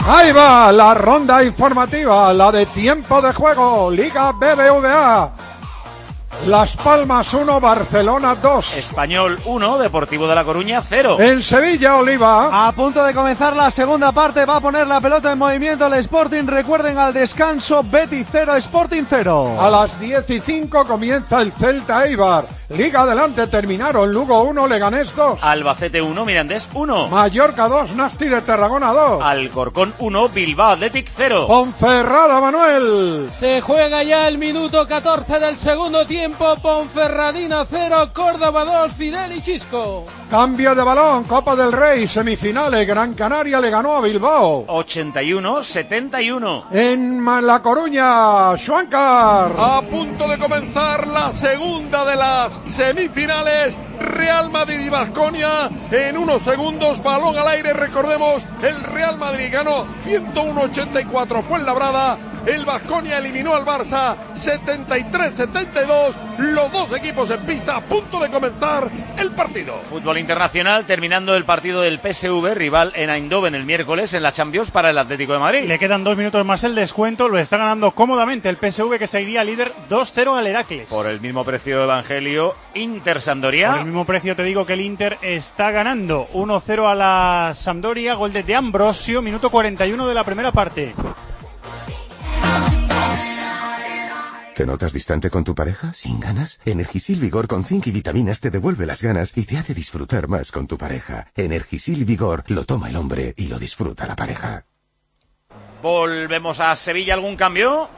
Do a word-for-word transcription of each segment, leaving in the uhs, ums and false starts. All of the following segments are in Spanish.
Ahí va la ronda informativa, la de tiempo de juego, Liga B B V A. Las Palmas uno, Barcelona dos. Español uno, Deportivo de La Coruña cero. En Sevilla, Oliva. A punto de comenzar la segunda parte, va a poner la pelota en movimiento el Sporting. Recuerden, al descanso, Betis cero, Sporting cero. A las diez y cinco comienza el Celta Eibar. Liga adelante, terminaron Lugo uno, Leganés dos. Albacete uno, Mirandés uno. Mallorca dos, Nasti de Tarragona dos. Alcorcón uno, Bilbao Athletic cero. Ponferrada, Manuel. Se juega ya el minuto catorce del segundo tiempo. Ponferradina cero, Córdoba dos, Fidel y Chisco. Cambio de balón, Copa del Rey, semifinales, Gran Canaria le ganó a Bilbao. ochenta y uno, setenta y uno. En La Coruña, Schwankar. A punto de comenzar la segunda de las semifinales, Real Madrid y Baskonia. En unos segundos, balón al aire, recordemos, el Real Madrid ganó ciento uno a ochenta y cuatro, Fuenlabrada. El Baskonia eliminó al Barça setenta y tres a setenta y dos. Los dos equipos en pista, a punto de comenzar el partido. Fútbol internacional, terminando el partido del P S V, rival en Eindhoven el miércoles en la Champions para el Atlético de Madrid. Le quedan dos minutos más el descuento, lo está ganando cómodamente el P S V, que seguiría líder dos cero al Heracles. Por el mismo precio de Evangelio, Inter Sampdoria. Por el mismo precio te digo que el Inter está ganando uno cero a la Sampdoria, gol de De Ambrosio, minuto cuarenta y uno de la primera parte. ¿Te notas distante con tu pareja? ¿Sin ganas? Energisil Vigor con zinc y vitaminas te devuelve las ganas y te hace disfrutar más con tu pareja. Energisil Vigor lo toma el hombre y lo disfruta la pareja. Volvemos a Sevilla, ¿algún cambio?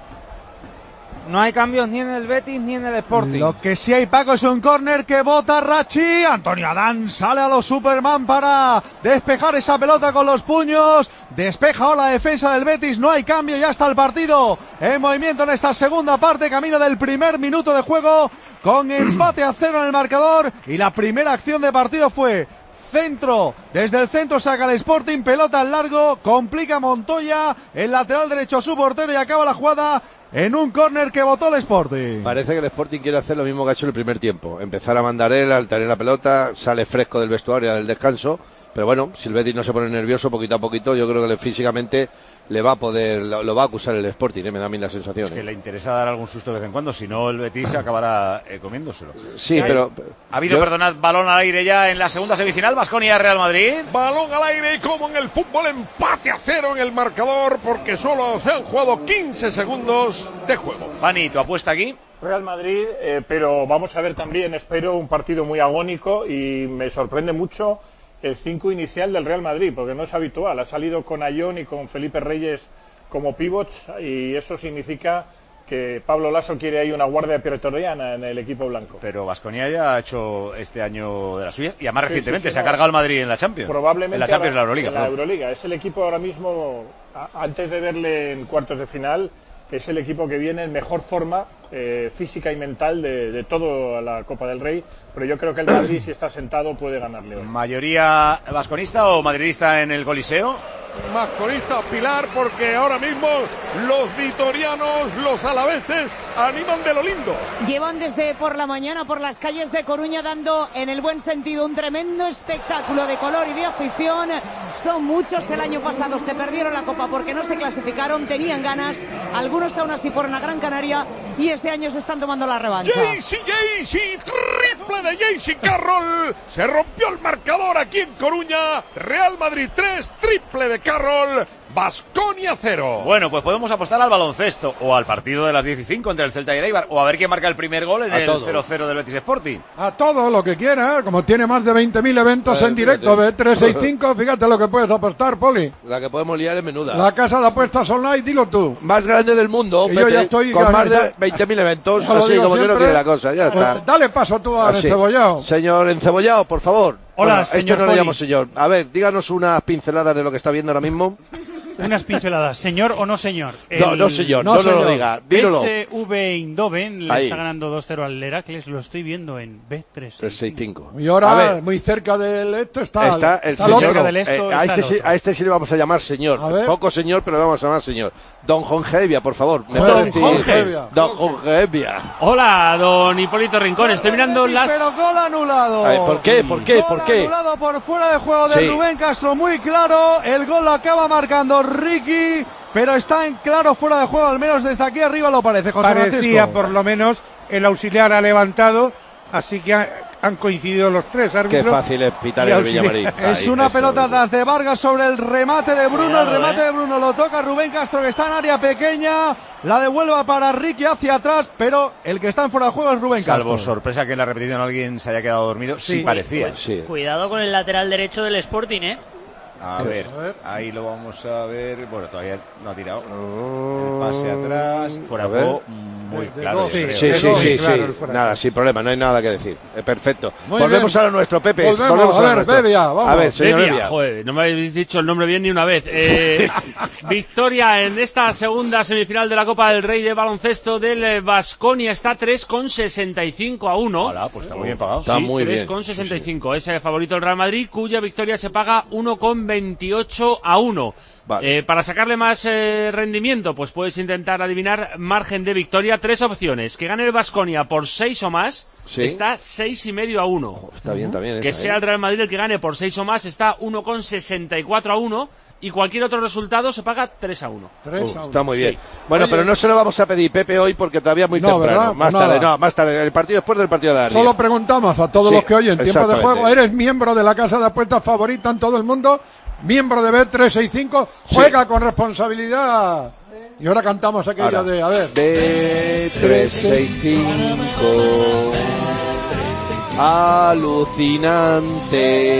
No hay cambios ni en el Betis ni en el Sporting. Lo que sí hay, Paco, es un córner que bota Rachi. Antonio Adán sale a los Superman para despejar esa pelota con los puños. Despeja ahora la defensa del Betis. No hay cambio, ya está el partido en movimiento en esta segunda parte. Camino del primer minuto de juego con empate a cero en el marcador. Y la primera acción de partido fue centro, desde el centro saca el Sporting, pelota al largo, complica Montoya, el lateral derecho a su portero y acaba la jugada en un córner que botó el Sporting. Parece que el Sporting quiere hacer lo mismo que ha hecho en el primer tiempo, empezar a mandar él, al tener la pelota, sale fresco del vestuario del descanso, pero bueno, si el Betis no se pone nervioso poquito a poquito, yo creo que físicamente le va a poder, lo, lo va a acusar el Sporting, ¿eh? Me da a mí la sensación. Es que ¿eh? le interesa dar algún susto de vez en cuando, si no el Betis acabará eh, comiéndoselo. Sí, pero... Ha habido, yo... perdonad, balón al aire ya en la segunda semifinal, Baskonia-Real Madrid. Balón al aire y como en el fútbol, empate a cero en el marcador, porque solo se han jugado quince segundos de juego. Fanny, ¿tu apuesta aquí? Real Madrid, eh, pero vamos a ver también, espero un partido muy agónico y me sorprende mucho el cinco inicial del Real Madrid, porque no es habitual, ha salido con Ayón y con Felipe Reyes como pivots y eso significa que Pablo Lasso quiere ahí una guardia pretoriana en el equipo blanco. Pero Baskonia ya ha hecho este año de la suya y además sí, recientemente sí, sí, se no. ha cargado el Madrid en la Champions. Probablemente en la Champions, ahora, la Euroliga. En la Euroliga, es el equipo ahora mismo, a, antes de verle en cuartos de final, es el equipo que viene en mejor forma eh, física y mental de, de toda la Copa del Rey, pero yo creo que el Madrid, si está sentado, puede ganarle hoy. ¿Mayoría vasconista o madridista en el Coliseo? Masconista, Pilar, porque ahora mismo los vitorianos, los alaveses, animan de lo lindo. Llevan desde por la mañana por las calles de Coruña dando, en el buen sentido, un tremendo espectáculo de color y de afición. Son muchos, el año pasado se perdieron la Copa porque no se clasificaron, tenían ganas, algunos aún así fueron a Gran Canaria y este año se están tomando la revancha. Jaycee, Jaycee, triple de Jaycee Carroll, se rompió el marcador aquí en Coruña, Real Madrid tres, triple de Carroll, Baskonia cero. Bueno, pues podemos apostar al baloncesto o al partido de las diez y cinco entre el Celta y el Eibar o a ver quién marca el primer gol en a el todo. cero cero del Betis Sporting. A todo lo que quiera, como tiene más de veinte mil eventos eh, en directo, B tres sesenta y cinco, fíjate lo que puedes apostar, Poli. La que podemos liar es menuda. La casa de apuestas online, dilo tú. Más grande del mundo, Pepe, yo ya estoy con ya, más ya, de veinte mil eventos, así como siempre, que no quiere la cosa, ya pues, está. Dale paso tú al así. Encebollado. Señor Encebollado, por favor. Hola, bueno, señor esto no Poli. le llamo señor. A ver, díganos unas pinceladas de lo que está viendo ahora mismo. Unas pinceladas, señor o no señor. El... No, no señor, no, no, señor. no lo diga, dígalo. P S V Eindhoven le Ahí. está ganando dos cero al Heracles, lo estoy viendo en B tres sesenta y cinco. Y ahora, muy cerca del esto está, está el está señor. Cerca del esto eh, a, está este sí, a este sí le vamos a llamar señor. A Poco señor, pero le vamos a llamar señor. Don Jongevia, por favor. ¿Me Don puede decir? Jongevia. Don Jongevia. Hola, don Hipólito Rincón, estoy mirando las... Pero gol anulado. A ver, ¿por qué? ¿Por qué? Gol ¿Por qué? anulado por fuera de juego de Sí. Rubén Castro, muy claro. El gol lo acaba marcando por Ricky, pero está en claro fuera de juego, al menos desde aquí arriba lo parece, José Parecía, Francisco. por lo menos, el auxiliar ha levantado, así que ha, han coincidido los tres árbitros. Qué fácil es pitar el Villamarín. Es Ahí, una eso, pelota eso. tras de Vargas sobre el remate de Bruno. Cuidado, el remate eh. de Bruno lo toca Rubén Castro, que está en área pequeña. La devuelva para Ricky hacia atrás, pero el que está en fuera de juego es Rubén Salvo Castro. sorpresa que en la repetición alguien se haya quedado dormido, sí, Sí, parecía. Pues sí. Cuidado con el lateral derecho del Sporting, ¿eh? A ver, ahí lo vamos a ver. Bueno, todavía no ha tirado. El pase atrás, fuera de juego, muy De- de claro. dos. yo creo. Sí, sí, Dos, sí, claro, sí. el fuera. Nada, sin problema, no hay nada que decir. Eh, perfecto. Muy Volvemos bien. a lo nuestro, Pepe. Volvemos, a lo ver, nuestro. Bebia, vamos. A ver, señor Bebia, Bebia. joder, no me habéis dicho el nombre bien ni una vez. Eh, victoria en esta segunda semifinal de la Copa del Rey de baloncesto del Baskonia. Está tres con sesenta y cinco a uno. Hola, pues está muy bien pagado. Está Sí, muy tres bien. con sesenta y cinco. Es el favorito el Real Madrid, cuya victoria se paga uno con veintiocho a uno. Vale. Eh, para sacarle más eh, rendimiento, pues puedes intentar adivinar margen de victoria. Tres opciones. Que gane el Baskonia por seis o más, Sí. está seis y medio a uno. Está bien también. Que esa, sea ¿eh? el Real Madrid el que gane por seis o más, está uno con sesenta y cuatro a uno. Y cualquier otro resultado se paga tres a uno. tres Uh, a uno. está muy bien. Sí. Bueno, Oye, pero no se lo vamos a pedir, Pepe, hoy porque todavía es muy No, temprano. ¿verdad? Más Pues tarde, nada. no, más tarde. El partido después del partido de la Solo preguntamos a todos Sí, los que oyen tiempo de exactamente. juego, ¿eres miembro de la casa de apuestas favorita en todo el mundo? ¿Miembro de Bet trescientos sesenta y cinco? Juega con responsabilidad. Y ahora cantamos aquello Ahora, de, a ver. B trescientos sesenta y cinco. Alucinante.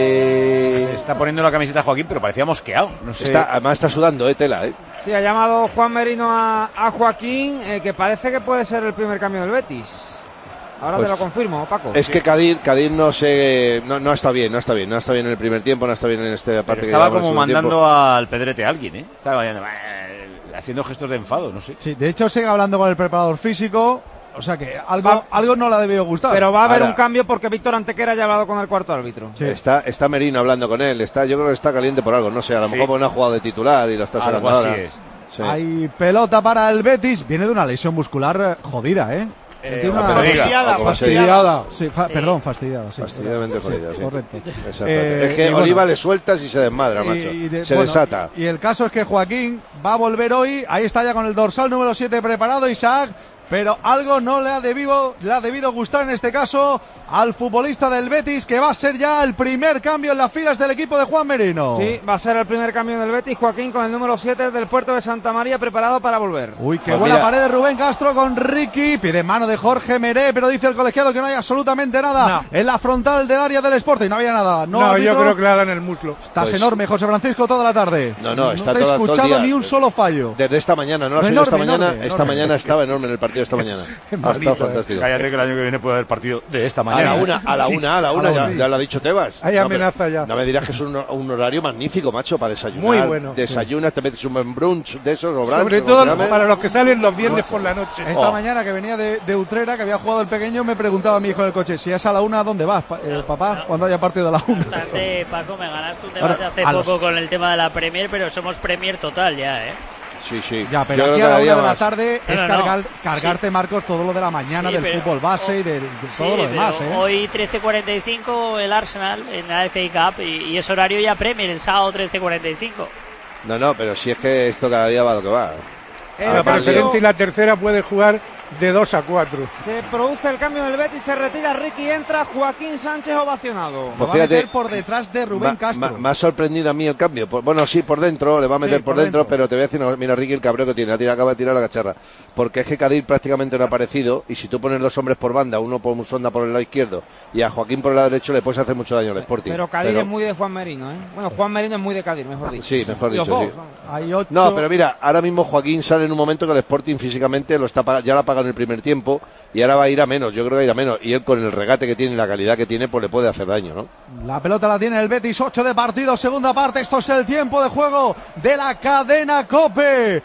Se está poniendo la camiseta Joaquín, pero parecía mosqueado. No sé. Está, además está sudando, eh, tela, eh. Sí, ha llamado Juan Merino a, a Joaquín, eh, que parece que puede ser el primer cambio del Betis. Ahora Pues te lo confirmo, Paco. Es que Kadir, Kadir no se, no, no está bien, no está bien, no está bien en el primer tiempo, no está bien en este Pero parte. que estaba llevamos como en el segundo mandando tiempo. al pedrete a alguien, ¿eh? Estaba eh, haciendo gestos de enfado, no sé. Sí, de hecho sigue hablando con el preparador físico, o sea que algo, algo no le ha debido gustar. Pero va a haber Ahora- un cambio porque Víctor Antequera ya ha hablado con el cuarto árbitro. Sí. Está, está Merino hablando con él, está, yo creo que está caliente por algo, no sé, a lo Sí. mejor porque no ha jugado de titular y lo está sacando Algo así ahora. es. Sí. Hay pelota para el Betis, viene de una lesión muscular eh, jodida, ¿eh? Eh, Tiene o una- como se diga, fastidiada, o como se diga. Fastidiada. Sí, fa- perdón, fastidiada, sí. Fastidiadamente jodida, sí. Correcto. Exactamente. Eh, es que y bueno, Oliva le sueltas y se desmadra, y- macho. y de- se bueno, desata. Y el caso es que Joaquín va a volver hoy, ahí está ya con el dorsal número siete preparado, Isaac, pero algo no le ha debido, le ha debido gustar en este caso al futbolista del Betis, que va a ser ya el primer cambio en las filas del equipo de Juan Merino. Sí, va a ser el primer cambio del Betis. Joaquín con el número siete del puerto de Santa María preparado para volver. Uy, qué Pues buena mira. pared de Rubén Castro con Ricky. Pide mano de Jorge Meré, pero dice el colegiado que no hay absolutamente nada en la frontal del área del Sporting. No había nada. No, No, árbitro. yo creo que le hagan el muslo. Estás Pues- enorme, José Francisco, toda la tarde. No, no, está te he toda- todo el escuchado día. ni un solo fallo. Desde esta mañana, no lo ha sido Enorme, esta mañana. enorme, esta enorme. mañana estaba enorme en el partido de esta mañana. ha Malito, estado eh. fantástico. Cállate que el año que viene puede haber partido de esta A mañana. la una, a la una, a la una, a la ya, una. ya lo ha dicho Tebas. Hay No, amenaza pero ya. No me dirás que es un, un horario magnífico, macho, para desayunar. Muy bueno, Desayunas, te metes un buen brunch de esos, o brunch, Sobre o todo llame. para los que salen los viernes por la noche. Esta Oh. mañana que venía de, de Utrera, que había jugado el pequeño, me preguntaba a mi hijo en el coche, si es a la una, ¿a dónde vas, pa- eh, papá? Cuando haya partido de la una. Bastante, Paco, me ganaste un debate Ahora, hace a los- poco con el tema de la Premier, pero somos Premier total ya, ¿eh? Sí, sí. Ya, Yo pero creo aquí que a la cada una día de la más. tarde No, es no, no. cargar, cargarte, Marcos, todo lo de la mañana, Sí, del pero- fútbol base y de, de todo Sí, lo demás, pero ¿eh? hoy trece cuarenta y cinco el Arsenal en la F A Cup y, y es horario ya Premier, el sábado trece cuarenta y cinco. No, no, pero si es que esto cada día va a lo que va. El Ah, La cambio- preferente y la tercera puede jugar de dos a cuatro. Se produce el cambio del Betis, se retira Ricky, entra Joaquín Sánchez ovacionado. Lo Pues va a fíjate, meter por detrás de Rubén Ma- Castro. ma- Me ha sorprendido a mí el cambio. Por- bueno, sí, por dentro, le va a meter Sí, por, por dentro, dentro. pero te voy a decir, no, mira Ricky el cabreo que tiene, ha tirado- acaba de tirar la cacharra. Porque es que Kadir prácticamente no ha aparecido, y si tú pones dos hombres por banda, uno por Musonda por el lado izquierdo y a Joaquín por el lado derecho, le puedes hacer mucho daño al Sporting. Pero Kadir Pero- es muy de Juan Merino, ¿eh? Bueno, Juan Merino es muy de Kadir, mejor dicho. Sí, mejor Y los dicho, dos, sí. vamos. Hay ocho... No, pero mira, ahora mismo Joaquín sale en un momento que el Sporting físicamente lo está pag- ya lo ha pagado en el primer tiempo y ahora va a ir a menos, yo creo que va a ir a menos. Y él con el regate que tiene y la calidad que tiene, pues le puede hacer daño, ¿no? La pelota la tiene el Betis, ocho de partido, segunda parte. Esto es el tiempo de juego de la cadena COPE.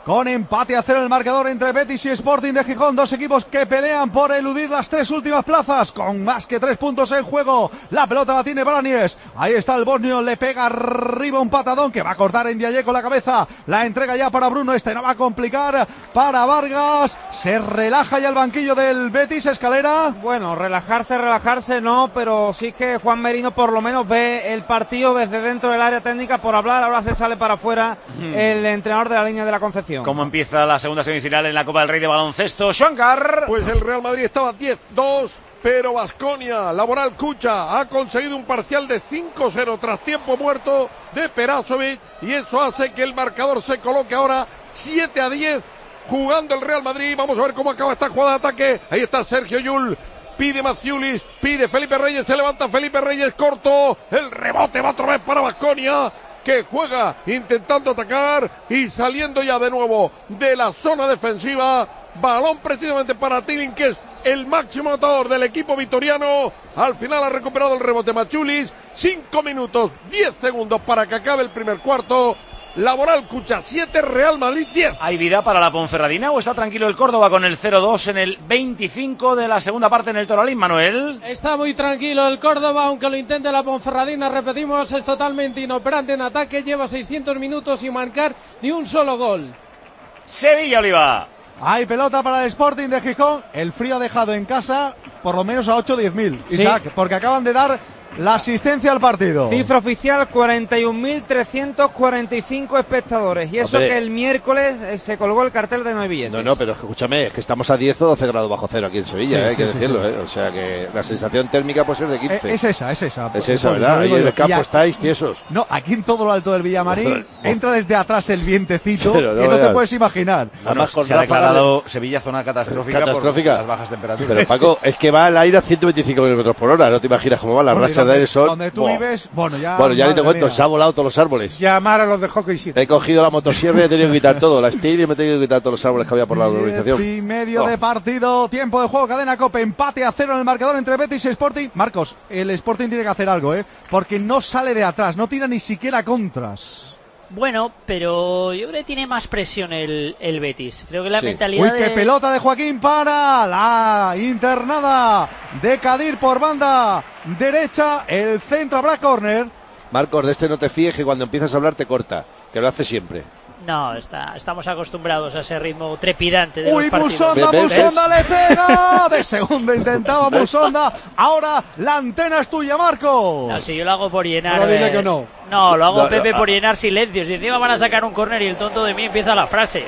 con empate a cero el marcador entre Betis y Sporting de Gijón, dos equipos que pelean por eludir las tres últimas plazas, con más que tres puntos en juego. La pelota la tiene Balañes, ahí está el bosnio, le pega arriba un patadón que va a cortar en Ndiaye con la cabeza, la entrega ya para Bruno, este no va a complicar para Vargas, se relaja ya el banquillo del Betis. Escalera. Bueno, relajarse, relajarse no, pero sí que Juan Merino por lo menos ve el partido desde dentro del área técnica por hablar, ahora se sale para afuera hmm. el entrenador de la línea de la Concepción. ¿Cómo empieza la segunda semifinal en la Copa del Rey de baloncesto? Xuancar. Pues el Real Madrid estaba diez dos, pero Baskonia, Laboral Cucha, ha conseguido un parcial de cinco cero tras tiempo muerto de Perasovic, y eso hace que el marcador se coloque ahora siete a diez, jugando el Real Madrid. Vamos a ver cómo acaba esta jugada de ataque. Ahí está Sergio Llull, pide Maciulis, pide Felipe Reyes, se levanta Felipe Reyes, corto, el rebote va otra vez para Baskonia, que juega intentando atacar y saliendo ya de nuevo de la zona defensiva. Balón precisamente para Tilling, que es el máximo anotador del equipo vitoriano. Al final ha recuperado el rebote Maciulis. cinco minutos, diez segundos para que acabe el primer cuarto. Laboral Cucha siete, Real Madrid diez. ¿Hay vida para la Ponferradina o está tranquilo el Córdoba con el cero dos en el veinticinco de la segunda parte en el Toralín, Manuel? Está muy tranquilo el Córdoba, aunque lo intente la Ponferradina, repetimos, es totalmente inoperante en ataque, lleva seiscientos minutos sin marcar ni un solo gol. Sevilla, Oliva. Hay pelota para el Sporting de Gijón, el frío ha dejado en casa por lo menos a ocho o diez mil, Isaac, sí, porque acaban de dar la asistencia al partido. Cifra oficial, cuarenta y un mil trescientos cuarenta y cinco espectadores. Y eso, hombre, que el miércoles eh, se colgó el cartel de no hay billetes. No, no, pero escúchame, es que estamos a diez o doce grados bajo cero aquí en Sevilla, sí, eh, hay sí, que sí, decirlo. Sí. Eh. O sea que la sensación térmica puede ser de quince. Es, es esa, es esa. Es esa, ¿verdad? Ahí en el campo estáis tiesos. No, aquí en todo lo alto del Villamarín entra desde atrás el vientecito no, que no te puedes imaginar. Además, se ha declarado de... Sevilla zona catastrófica, catastrófica por las bajas temperaturas. Pero Paco, es que va el aire a ciento veinticinco kilómetros por hora, no te imaginas cómo van las bueno, rachas de aire son... Donde tú vives, bueno, ya... Bueno, ya ni te cuento, se ha volado todos los árboles. Llamar a los de Hockey City. He cogido la motosierra y he tenido que quitar todo, la Steel, y me he tenido que quitar todos los árboles que había por la urbanización. Y medio oh. de partido, tiempo de juego, cadena Cope, empate a cero en el marcador entre Betis y Sporting. Marcos, el Sporting tiene que hacer algo, ¿eh? Porque no sale de atrás, no tira ni siquiera contras. Bueno, pero yo creo que tiene más presión el, el Betis. Creo que la sí. mentalidad Uy, de... qué pelota de Joaquín para la internada de Kadir por banda derecha. El centro habrá córner. Marcos, de este no te fíes, que cuando empiezas a hablar te corta, que lo hace siempre. No, está, estamos acostumbrados a ese ritmo trepidante de Uy, los partidos. Musonda, Musonda le pega. De segundo intentaba Musonda. Ahora la antena es tuya, Marcos. No, si yo lo hago por llenar. No, de... dile que no. No, lo hago no, Pepe no, por llenar silencios. Y encima van a sacar un córner y el tonto de mí empieza la frase.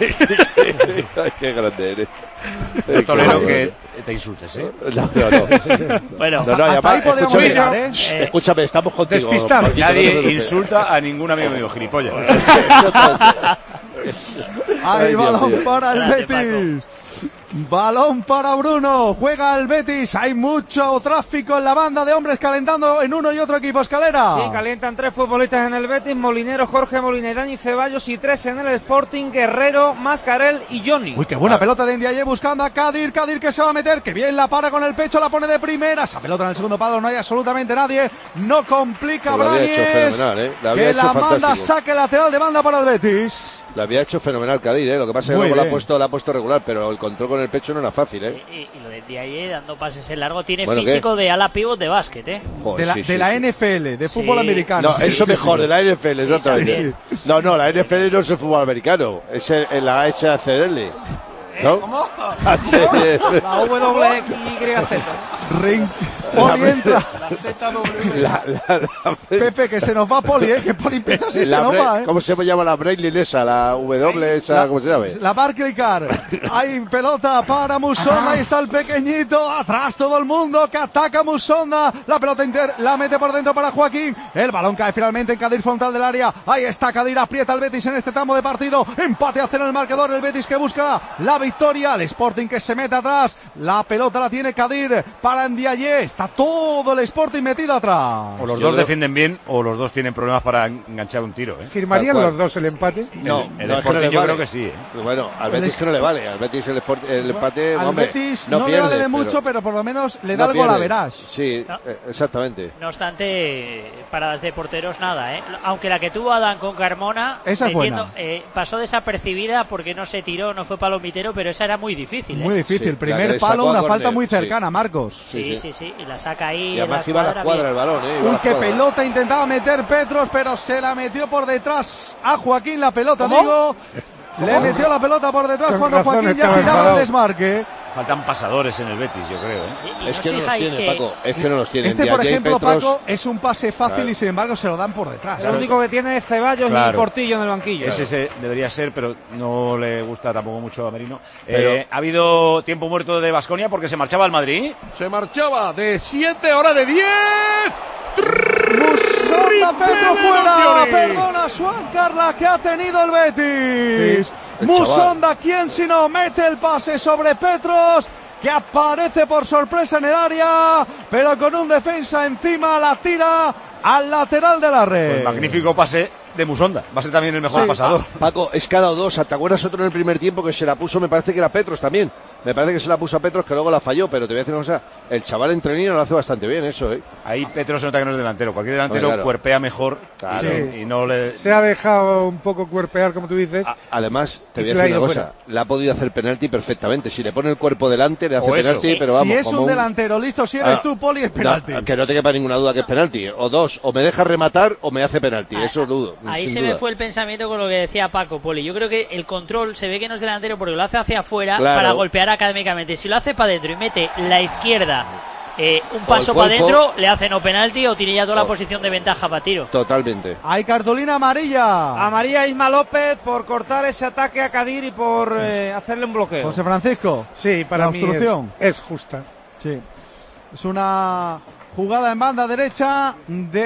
Qué grande eres. No tolero que te insultes, ¿eh? No, no, no. Bueno, no, no, hasta ahí podemos escúchame, mirar, ¿eh? eh, escúchame, estamos contigo. Despistado. Nadie insulta a ningún amigo mío, gilipollas. Hay balón para el Betis. Balón para Bruno, juega el Betis, hay mucho tráfico en la banda de hombres calentando en uno y otro equipo. Escalera. Sí, calientan tres futbolistas en el Betis, Molinero, Jorge Molina y Dani Ceballos, y tres en el Sporting, Guerrero, Mascarel y Johnny. Uy, qué buena ah. pelota de Ndiaye buscando a Kadir, Kadir que se va a meter, que bien la para con el pecho, la pone de primera, esa pelota en el segundo palo, no hay absolutamente nadie, no complica Brañes, ¿eh? la que la fantástico. manda saque lateral de banda para el Betis. La había hecho fenomenal Kadir, ¿eh? Lo que pasa es que luego la ha, puesto, la ha puesto regular, pero el control con el pecho no era fácil, ¿eh? Y, y lo de Ndiaye dando pases en largo tiene bueno, físico ¿qué? de ala pívot de básquet, ¿eh? Joder, de la, sí, de sí, la sí. N F L, de fútbol sí. americano. No, eso mejor, de la N F L, sí, exactamente. Sí. No, no, la N F L no es el fútbol americano, es el, el la H C L. ¿No? ¿Cómo? La W X Y Z. Ring. Poli entra. La Z W. La, la, la, Pepe, que se nos va Poli, ¿eh? Que Poli empieza así, se nos va, ¿eh? ¿Cómo se llama la Breitling esa? La W esa, la, ¿cómo se llama? La Barclay Car. Hay pelota para Musonda, ahí está el pequeñito, atrás todo el mundo que ataca a Musonda. La pelota inter, la mete por dentro para Joaquín. El balón cae finalmente en Kadir frontal del área. Ahí está Kadir, aprieta el Betis en este tramo de partido. Empate a cero en el marcador, el Betis que busca la victoria. El Sporting que se mete atrás. La pelota la tiene Kadir para Ndiaye. Está todo el Sporting metido atrás. O los dos defienden bien o los dos tienen problemas para enganchar un tiro. ¿eh? ¿Firmarían los dos el empate? No, el, el no, Sporting es que no yo vale. creo que sí. ¿eh? Bueno, al Betis que no le vale. Al Betis el, Sport, el empate, Al hombre, Betis no, no pierde, le vale de pero mucho, pero por lo menos le da no algo a la pierde. verás. Sí, No. eh, exactamente. No obstante, paradas de porteros nada, ¿eh? Aunque la que tuvo Adán con Carmona Esa es metiendo, buena. eh, pasó desapercibida porque no se tiró, no fue palomitero, pero esa era muy difícil. ¿eh? Muy difícil. Sí, Primer la que le palo, sacó a una córner, falta muy sí. cercana, Marcos. Sí, Sí, sí, sí. sí, y la saca ahí. Y además en iba a la bien. cuadra el balón, ¿eh? Iba a Uy, la qué cuadra. pelota intentaba meter Petros, pero se la metió por detrás a Joaquín la pelota, ¿Cómo? digo. Le metió la pelota por detrás Con cuando razón Joaquín ya estaba tiraba el enfadado. desmarque. Faltan pasadores en el Betis, yo creo. ¿eh? Y- y Es no que os no los fijáis tiene, que- Paco. Es que no los tiene. Este, De por allí ejemplo, Petros- Paco, es un pase fácil Claro. y sin embargo se lo dan por detrás. El único que tiene es Ceballos Claro. y Portillo en el banquillo. Ese se- debería ser, pero no le gusta tampoco mucho a Merino. Pero- Eh, ha habido tiempo muerto de Baskonia porque se marchaba al Madrid. Se marchaba de siete, ahora de diez. Musonda Petro de fuera. Nocioni. Perdona, Juan Carla, que ha tenido el Betis. Sí, el Musonda, quien si no mete el pase sobre Petros, que aparece por sorpresa en el área, pero con un defensa encima la tira al lateral de la red. Pues magnífico pase de Musonda. Va a ser también el mejor Sí. pasador. Paco, es que ha dado dos. ¿Te acuerdas otro en el primer tiempo que se la puso? Me parece que era Petros también. Me parece que se la puso a Petros, que luego la falló, pero te voy a decir una cosa. El chaval entrenino lo hace bastante bien, eso, ¿eh? Ahí Petro se nota que no es delantero. Cualquier delantero Hombre, claro. cuerpea mejor Claro. y, y no le... Se ha dejado un poco cuerpear, como tú dices. A- Además, te Y voy a se le ha decir ido una cosa. Le ha podido hacer penalti perfectamente. Si le pone el cuerpo delante, le hace O eso. penalti, Sí. pero vamos. si es como un delantero listo, si eres Ah, tú, Poli, es penalti. No, que no te quepa ninguna duda que es penalti. O dos, o me deja rematar o me hace penalti. Ah, Eso dudo. Ahí sin se duda. me fue el pensamiento con lo que decía Paco, Poli. Yo creo que el control se ve que no es delantero porque lo hace hacia afuera Claro. para golpear académicamente. Si lo hace para adentro y mete la izquierda eh, un paso el para cuerpo. adentro, le hace no penalti o tiene ya toda la Oh. posición de ventaja para tiro. Totalmente. Hay cartulina amarilla. A María Isma López por cortar ese ataque a Kadir y por eh, hacerle un bloqueo. José Francisco. Sí, para la mí obstrucción. es, es justa. Sí. Es una jugada en banda derecha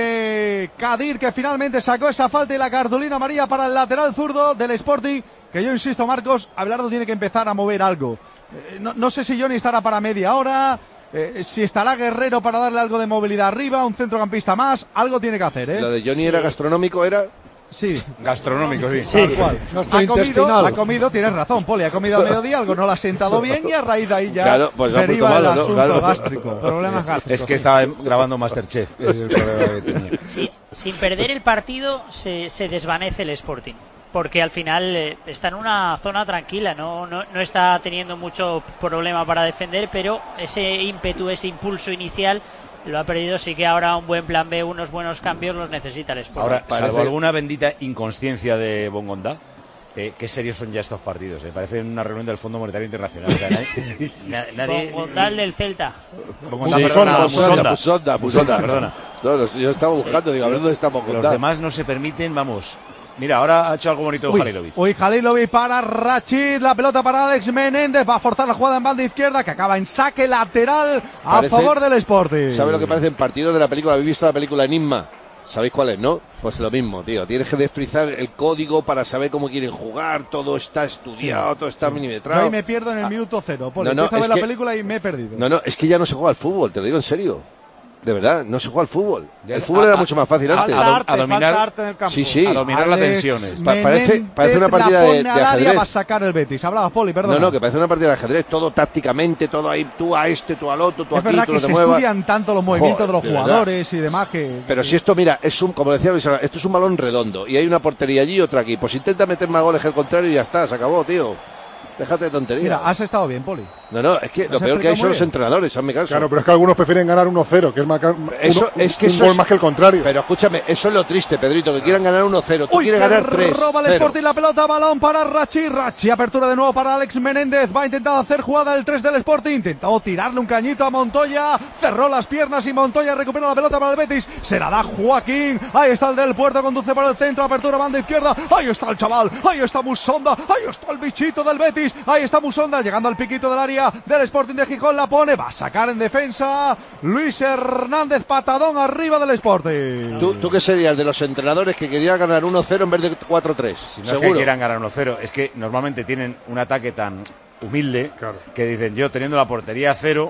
de Kadir, que finalmente sacó esa falta y la cartulina amarilla para el lateral zurdo del Sporting, que yo insisto, Marcos, Abelardo tiene que empezar a mover algo. Eh, no, no sé si Johnny estará para media hora, eh, si estará Guerrero para darle algo de movilidad arriba, un centrocampista más, algo tiene que hacer, ¿eh? Lo de Johnny era gastronómico, era. Sí. Gastronómico, sí. Tal cual. Ha comido, Gastrointestinal. ha comido, tienes razón, Poli, ha comido a mediodía, algo no le ha sentado bien y a raíz de ahí ya Claro, pues ha deriva puesto el malo, ¿no? asunto Claro. gástrico. Problemas gástricos. Es que estaba grabando Masterchef. Ese es el problema que tenía. Sí, sin perder el partido se, se desvanece el Sporting. Porque al final eh, está en una zona tranquila, no, no, no está teniendo mucho problema para defender, pero ese ímpetu, ese impulso inicial lo ha perdido. Sí que ahora un buen plan B, unos buenos cambios los necesita el Sporting. Ahora, Parece- salvo alguna bendita inconsciencia de Bongonda, eh, qué serios son ya estos partidos. Eh. Parece una reunión del Fondo Monetario Internacional. O sea, nadie, na- nadie- Bongondal del Celta. Bongonda, Sí, perdona, Musonda, Musonda. Musonda, Musonda. Perdona. No, no, yo estaba buscando, digo, a ver dónde está Los Bogotá. demás no se permiten, vamos. Mira, ahora ha hecho algo bonito Uy, Halilovic. uy, Halilovic para Rachid, la pelota para Alex Menéndez, va a forzar la jugada en banda izquierda que acaba en saque lateral a Parece- favor del Sporting. ¿Sabe lo que parece en partido de la película? ¿Habéis visto la película Enigma? ¿Sabéis cuál es, no? Pues lo mismo, tío. Tienes que desfrizar el código para saber cómo quieren jugar. Todo está estudiado, todo está Yo milimetrado. ahí me pierdo en el minuto cero, Poli. No, no, Empiezo a ver es la que- película y me he perdido. No, no, es que ya no se juega al fútbol, te lo digo en serio. De verdad, no se juega al fútbol. El fútbol a- era a- mucho más fácil a- antes. a- Falta arte, a dominar- falta arte en el campo. Sí, sí. A dominar las Alex tensiones. Pa- parece- Menéndez parece una partida la de- pone de al área, ajedrez. va a sacar el Betis. Hablaba Poli, perdón. No, no, que parece una partida de ajedrez, todo tácticamente, todo ahí, tú a este, tú al otro, tú es aquí, verdad tú que no te se muevas. estudian tanto los movimientos Joder, de los de verdad. jugadores y demás que... Pero si esto, mira, es un, como decía Luis, Alba, esto es un balón redondo y hay una portería allí y otra aquí. Pues intenta meter más goles que el contrario y ya está, se acabó, tío. Déjate de tonterías. Mira, has estado bien, Poli. No, no, es que Has lo peor que hay explicado son muy los bien. entrenadores, hazme caso. Claro, pero es que algunos prefieren ganar uno cero, que es más, Eso, uno- es que un eso gol es- más que el contrario. Pero escúchame, eso es lo triste, Pedrito, que quieran ganar uno cero. Tú Uy, quieres que ganar tres. roba el cero. Sporting la pelota, balón para Rachi, Rachi, apertura de nuevo para Alex Menéndez, va a intentar hacer jugada el tres del Sporting, intentó tirarle un cañito a Montoya, cerró las piernas y Montoya recupera la pelota para el Betis, se la da Joaquín, ahí está el del Puerto, conduce para el centro, apertura banda izquierda, ahí está el chaval, ahí está Musonda, ahí está el bichito del Betis, ahí está Musonda, llegando al piquito del área del Sporting de Gijón, la pone, va a sacar en defensa Luis Hernández, patadón arriba del Sporting. ¿Tú, ¿Tú qué serías de los entrenadores que querían ganar uno cero en vez de cuatro tres? Si no es que Seguro. quieran ganar uno cero, es que normalmente tienen un ataque tan humilde Claro. que dicen yo teniendo la portería a cero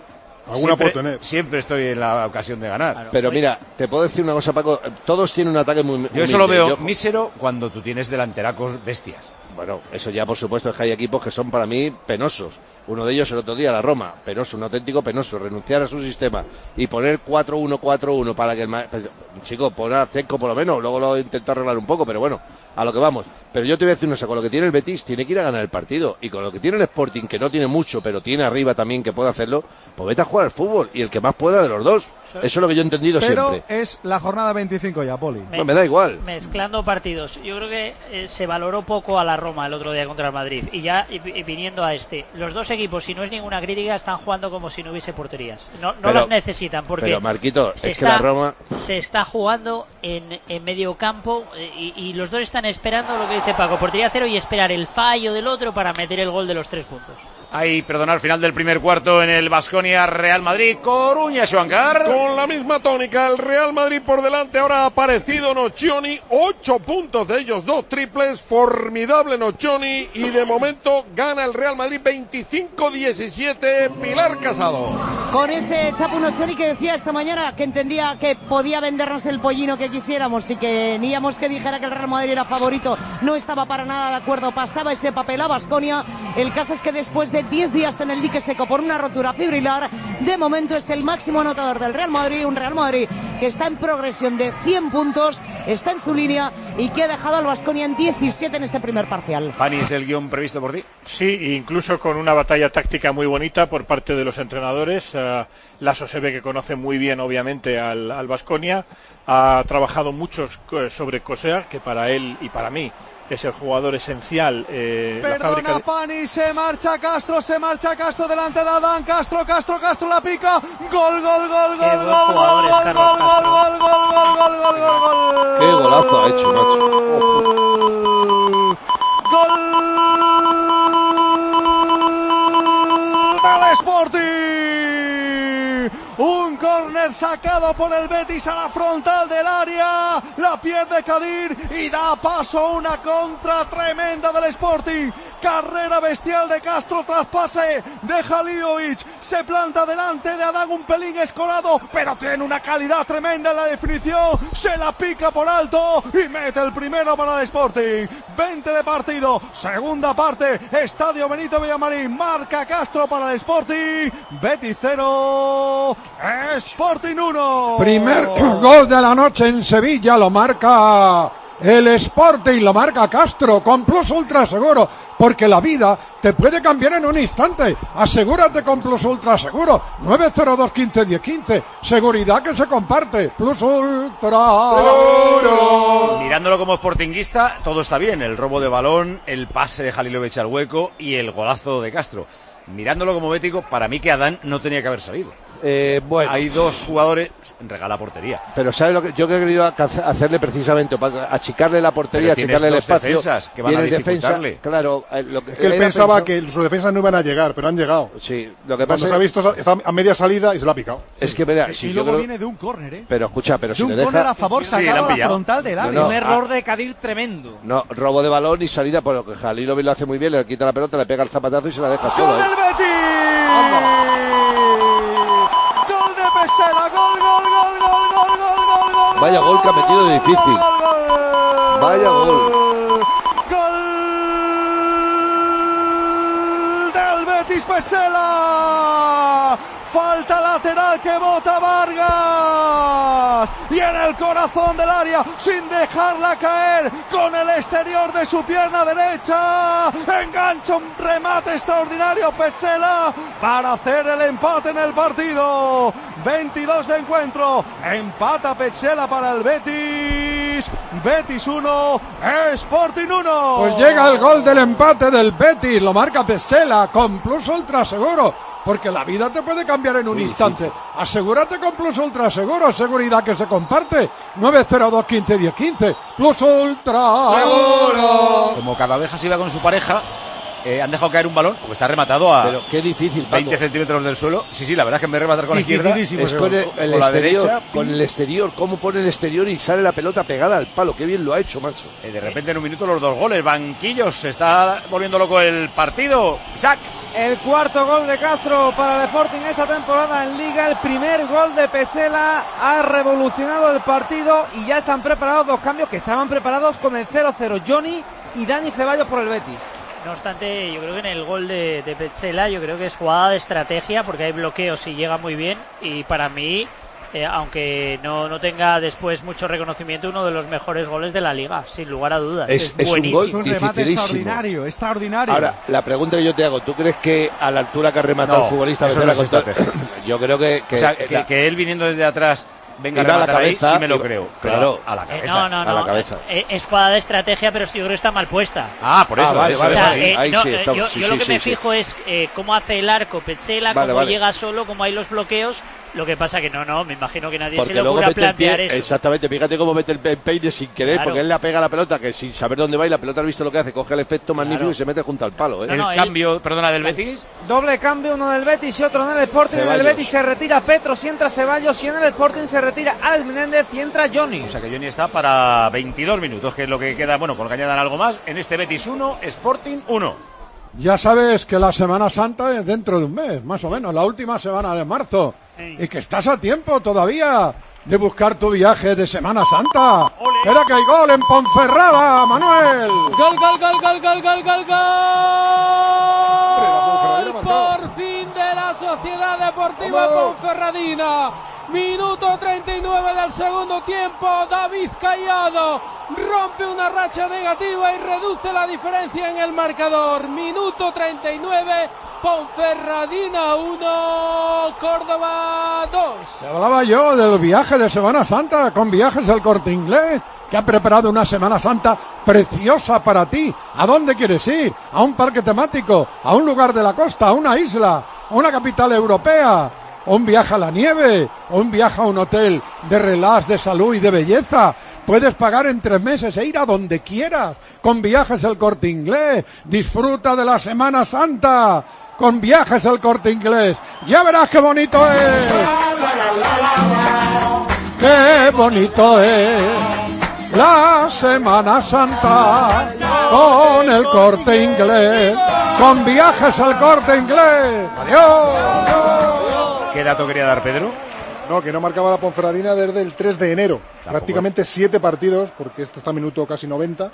Alguna puedo tener. Siempre estoy en la ocasión de ganar. Claro. Pero mira, te puedo decir una cosa, Paco. Todos tienen un ataque muy humilde. Yo eso lo veo yo... mísero cuando tú tienes delanteracos bestias. Bueno, eso ya por supuesto es que hay equipos que son para mí penosos. Uno de ellos el otro día, la Roma, penoso, un auténtico penoso. Renunciar a su sistema y poner cuatro uno cuatro uno para que el... Ma... Chico, poner a Ceco por lo menos, luego lo intento arreglar un poco, pero bueno, a lo que vamos. Pero yo te voy a decir una cosa, con lo que tiene el Betis tiene que ir a ganar el partido, y con lo que tiene el Sporting, que no tiene mucho, pero tiene arriba también que puede hacerlo, pues vete a jugar al fútbol, y el que más pueda de los dos. Eso es lo que yo he entendido pero siempre. Pero es la jornada veinticinco ya, Poli. Me, me da igual. Mezclando partidos. Yo creo que eh, se valoró poco a la Roma el otro día contra el Madrid. Y ya y, y viniendo a este. Los dos equipos, si no es ninguna crítica, están jugando como si no hubiese porterías. No, no pero, las necesitan porque... Pero, Marquito, se es está, que la Roma... Se está jugando en, en medio campo eh, y, y los dos están esperando lo que dice Paco. Portería cero y esperar el fallo del otro para meter el gol de los tres puntos. Ahí, perdonar, final del primer cuarto en el Baskonia Real Madrid. Coruña, Xuancar. Con la misma tónica, el Real Madrid por delante. Ahora ha aparecido Nocioni. Ocho puntos de ellos, dos triples. Formidable Nocioni. Y de momento gana el Real Madrid veinticinco diecisiete. Pilar Casado. Con ese Chapu Nocioni que decía esta mañana que entendía que podía vendernos el pollino que quisiéramos y que teníamos que dijera que el Real Madrid era favorito. No estaba para nada de acuerdo. Pasaba ese papel a Baskonia. El caso es que después de diez días en el dique seco por una rotura fibrilar, de momento es el máximo anotador del Real Madrid, un Real Madrid que está en progresión de cien puntos, está en su línea y que ha dejado al Baskonia en diecisiete en este primer parcial. Pani, ¿es el guión previsto por ti? Sí, incluso con una batalla táctica muy bonita por parte de los entrenadores. Uh, Lasso se ve que conoce muy bien, obviamente, al Baskonia. Ha trabajado mucho sobre Kosea, que para él y para mí es el jugador esencial. Eh, Perdona, la de... Pani, se marcha Castro, se marcha Castro delante de Adán. Castro, Castro, Castro la pica. Gol, gol, gol, gol, gol, gol, gol, gol, gol, gol, gol, gol, gol, gol, gol, gol. Qué golazo ha hecho, macho. Gol del Sporting. Un córner sacado por el Betis a la frontal del área, la pierde Kadir y da paso a una contra tremenda del Sporting. Carrera bestial de Castro tras pase de Halilovic, se planta delante de Adán, un pelín escorado, pero tiene una calidad tremenda en la definición, se la pica por alto y mete el primero para el Sporting. veinte de partido, segunda parte, Estadio Benito Villamarín, marca Castro para el Sporting, Betis cero, Sporting uno. Primer gol de la noche en Sevilla, lo marca el Sporting, lo marca Castro con Plus Ultra Seguro, porque la vida te puede cambiar en un instante. Asegúrate con Plus Ultra Seguro. nueve cero dos quince diez quince. Seguridad que se comparte. Plus Ultra Seguro. Mirándolo como sportinguista, todo está bien. El robo de balón, el pase de Halilovic al hueco y el golazo de Castro. Mirándolo como bético, para mí que Adán no tenía que haber salido. Eh, bueno. Hay dos jugadores, regala portería. Pero ¿sabes lo que yo he querido hacerle precisamente? Para achicarle la portería, achicarle el espacio. Defensas que van a dificultarle. Defensa, claro, lo que, es que él pensaba pensado... que sus defensas no iban a llegar, pero han llegado. Sí, lo que Cuando pasa se ha visto está a media salida y se lo ha picado. Es que mira, y, si y yo luego creo... viene de un córner, ¿eh? Pero escucha, pero de si un le deja... córner a favor sacado sí, a la frontal del área. No, no, un error ah, de Kadir tremendo. No, robo de balón y salida, por lo que Halilovic lo hace muy bien, le quita la pelota, le pega el zapatazo y se la deja sola. ¡Gol del Betis! ¡Gol de Pesela! ¡Gol, gol, gol, gol, gol, gol, gol, gol! Vaya gol que ha metido de difícil. Gol, gol, gol, Vaya gol. Gol del Betis Pesela. Falta lateral que bota Vargas y en el corazón del área, sin dejarla caer, con el exterior de su pierna derecha, engancha un remate extraordinario Pesela para hacer el empate en el partido. veintidós de encuentro, empata Pesela para el Betis. Betis uno, Sporting uno. Pues llega el gol del empate del Betis, lo marca Pesela con Plus Ultra Seguro, porque la vida te puede cambiar en un sí, instante. Sí, sí. Asegúrate con Plus Ultra Seguro, seguridad que se comparte. nueve cero dos quince diez quince. Plus Ultra Seguro. Como cada abeja se iba con su pareja, eh, han dejado caer un balón, porque está rematado a Pero qué difícil, Paco. veinte centímetros del suelo. Sí, sí, la verdad es que en vez de rematar con la izquierda, es con el, el con la exterior, derecha. Con el exterior, cómo pone el exterior y sale la pelota pegada al palo. Qué bien lo ha hecho, macho. Eh, de repente en un minuto los dos goles. Banquillos, se está volviendo loco el partido. Isaac. El cuarto gol de Castro para el Sporting esta temporada en Liga. El primer gol de Pesela ha revolucionado el partido y ya están preparados dos cambios que estaban preparados con el cero cero. Johnny y Dani Ceballos por el Betis. No obstante, yo creo que en el gol de, de Petzela, yo creo que es jugada de estrategia porque hay bloqueos y llega muy bien. Y para mí, eh, aunque no, no tenga después mucho reconocimiento, uno de los mejores goles de la Liga, sin lugar a dudas. Es, Es, es buenísimo. un gol Un remate dificilísimo. extraordinario, extraordinario. Ahora, la pregunta que yo te hago, ¿tú crees que a la altura que ha rematado No, el futbolista eso Becerra no es con todo- estrategia. Yo creo que, que, o sea, que, la- que él viniendo desde atrás venga a iba a la rematar ahí, cabeza, sí me lo iba- creo. Pero claro. a la Eh, cabeza. no, no, a la no. cabeza. eh, Es jugada de estrategia, pero yo creo que está mal puesta. Ah, por eso. Ah, vale, eso, vale, O eso, sea, vale. sí. eh, Ahí no, sí, eh, está- yo, sí, yo sí, lo que sí, me sí. fijo es eh, cómo hace el arco Petzela, Vale, cómo vale. llega solo, cómo hay los bloqueos. Lo que pasa que no, no, me imagino que nadie Porque se le luego ocurra mete el pie, plantear eso. exactamente, fíjate cómo mete el pe- peine sin querer, Claro. porque él le pega a la pelota, que sin saber dónde va y la pelota, has visto lo que hace, coge el efecto magnífico Claro. y se mete junto al palo, ¿eh? No, El no, él- cambio, perdona, del Betis. Doble cambio, uno del Betis y otro en el Sporting. En el Ceballos. Betis se retira Petros y entra Ceballos, y en el Sporting se retira Alex Menéndez y entra Johnny. O sea que Johnny está para veintidós minutos, que es lo que queda, bueno, con que añadan algo más. En este Betis uno, Sporting uno. Ya sabes que la Semana Santa es dentro de un mes, más o menos, la última semana de marzo. Y que estás a tiempo todavía de buscar tu viaje de Semana Santa. Espera que hay gol en Ponferrada, Manuel. Gol, gol, gol, gol, gol, gol, gol, gol. Por fin de la Sociedad Deportiva Ponferradina. Minuto treinta y nueve del segundo tiempo. David Callado rompe una racha negativa y reduce la diferencia en el marcador. Minuto treinta y nueve. Ponferradina uno, Córdoba dos. Te hablaba yo del viaje de Semana Santa con Viajes del Corte Inglés, que ha preparado una Semana Santa preciosa para ti. ¿A dónde quieres ir? ¿A un parque temático? ¿A un lugar de la costa? ¿A una isla? ¿A una capital europea? ¿O un viaje a la nieve? ¿O un viaje a un hotel de relax, de salud y de belleza? Puedes pagar en tres meses e ir a donde quieras con Viajes del Corte Inglés. Disfruta de la Semana Santa con Viajes del Corte Inglés. Ya verás qué bonito es. Qué bonito es la Semana Santa con el Corte Inglés, con Viajes al Corte Inglés. Adiós. ¿Qué dato quería dar Pedro? No, que no marcaba la Ponferradina desde el tres de enero. Tampoco. Prácticamente siete partidos, porque este está minuto casi noventa.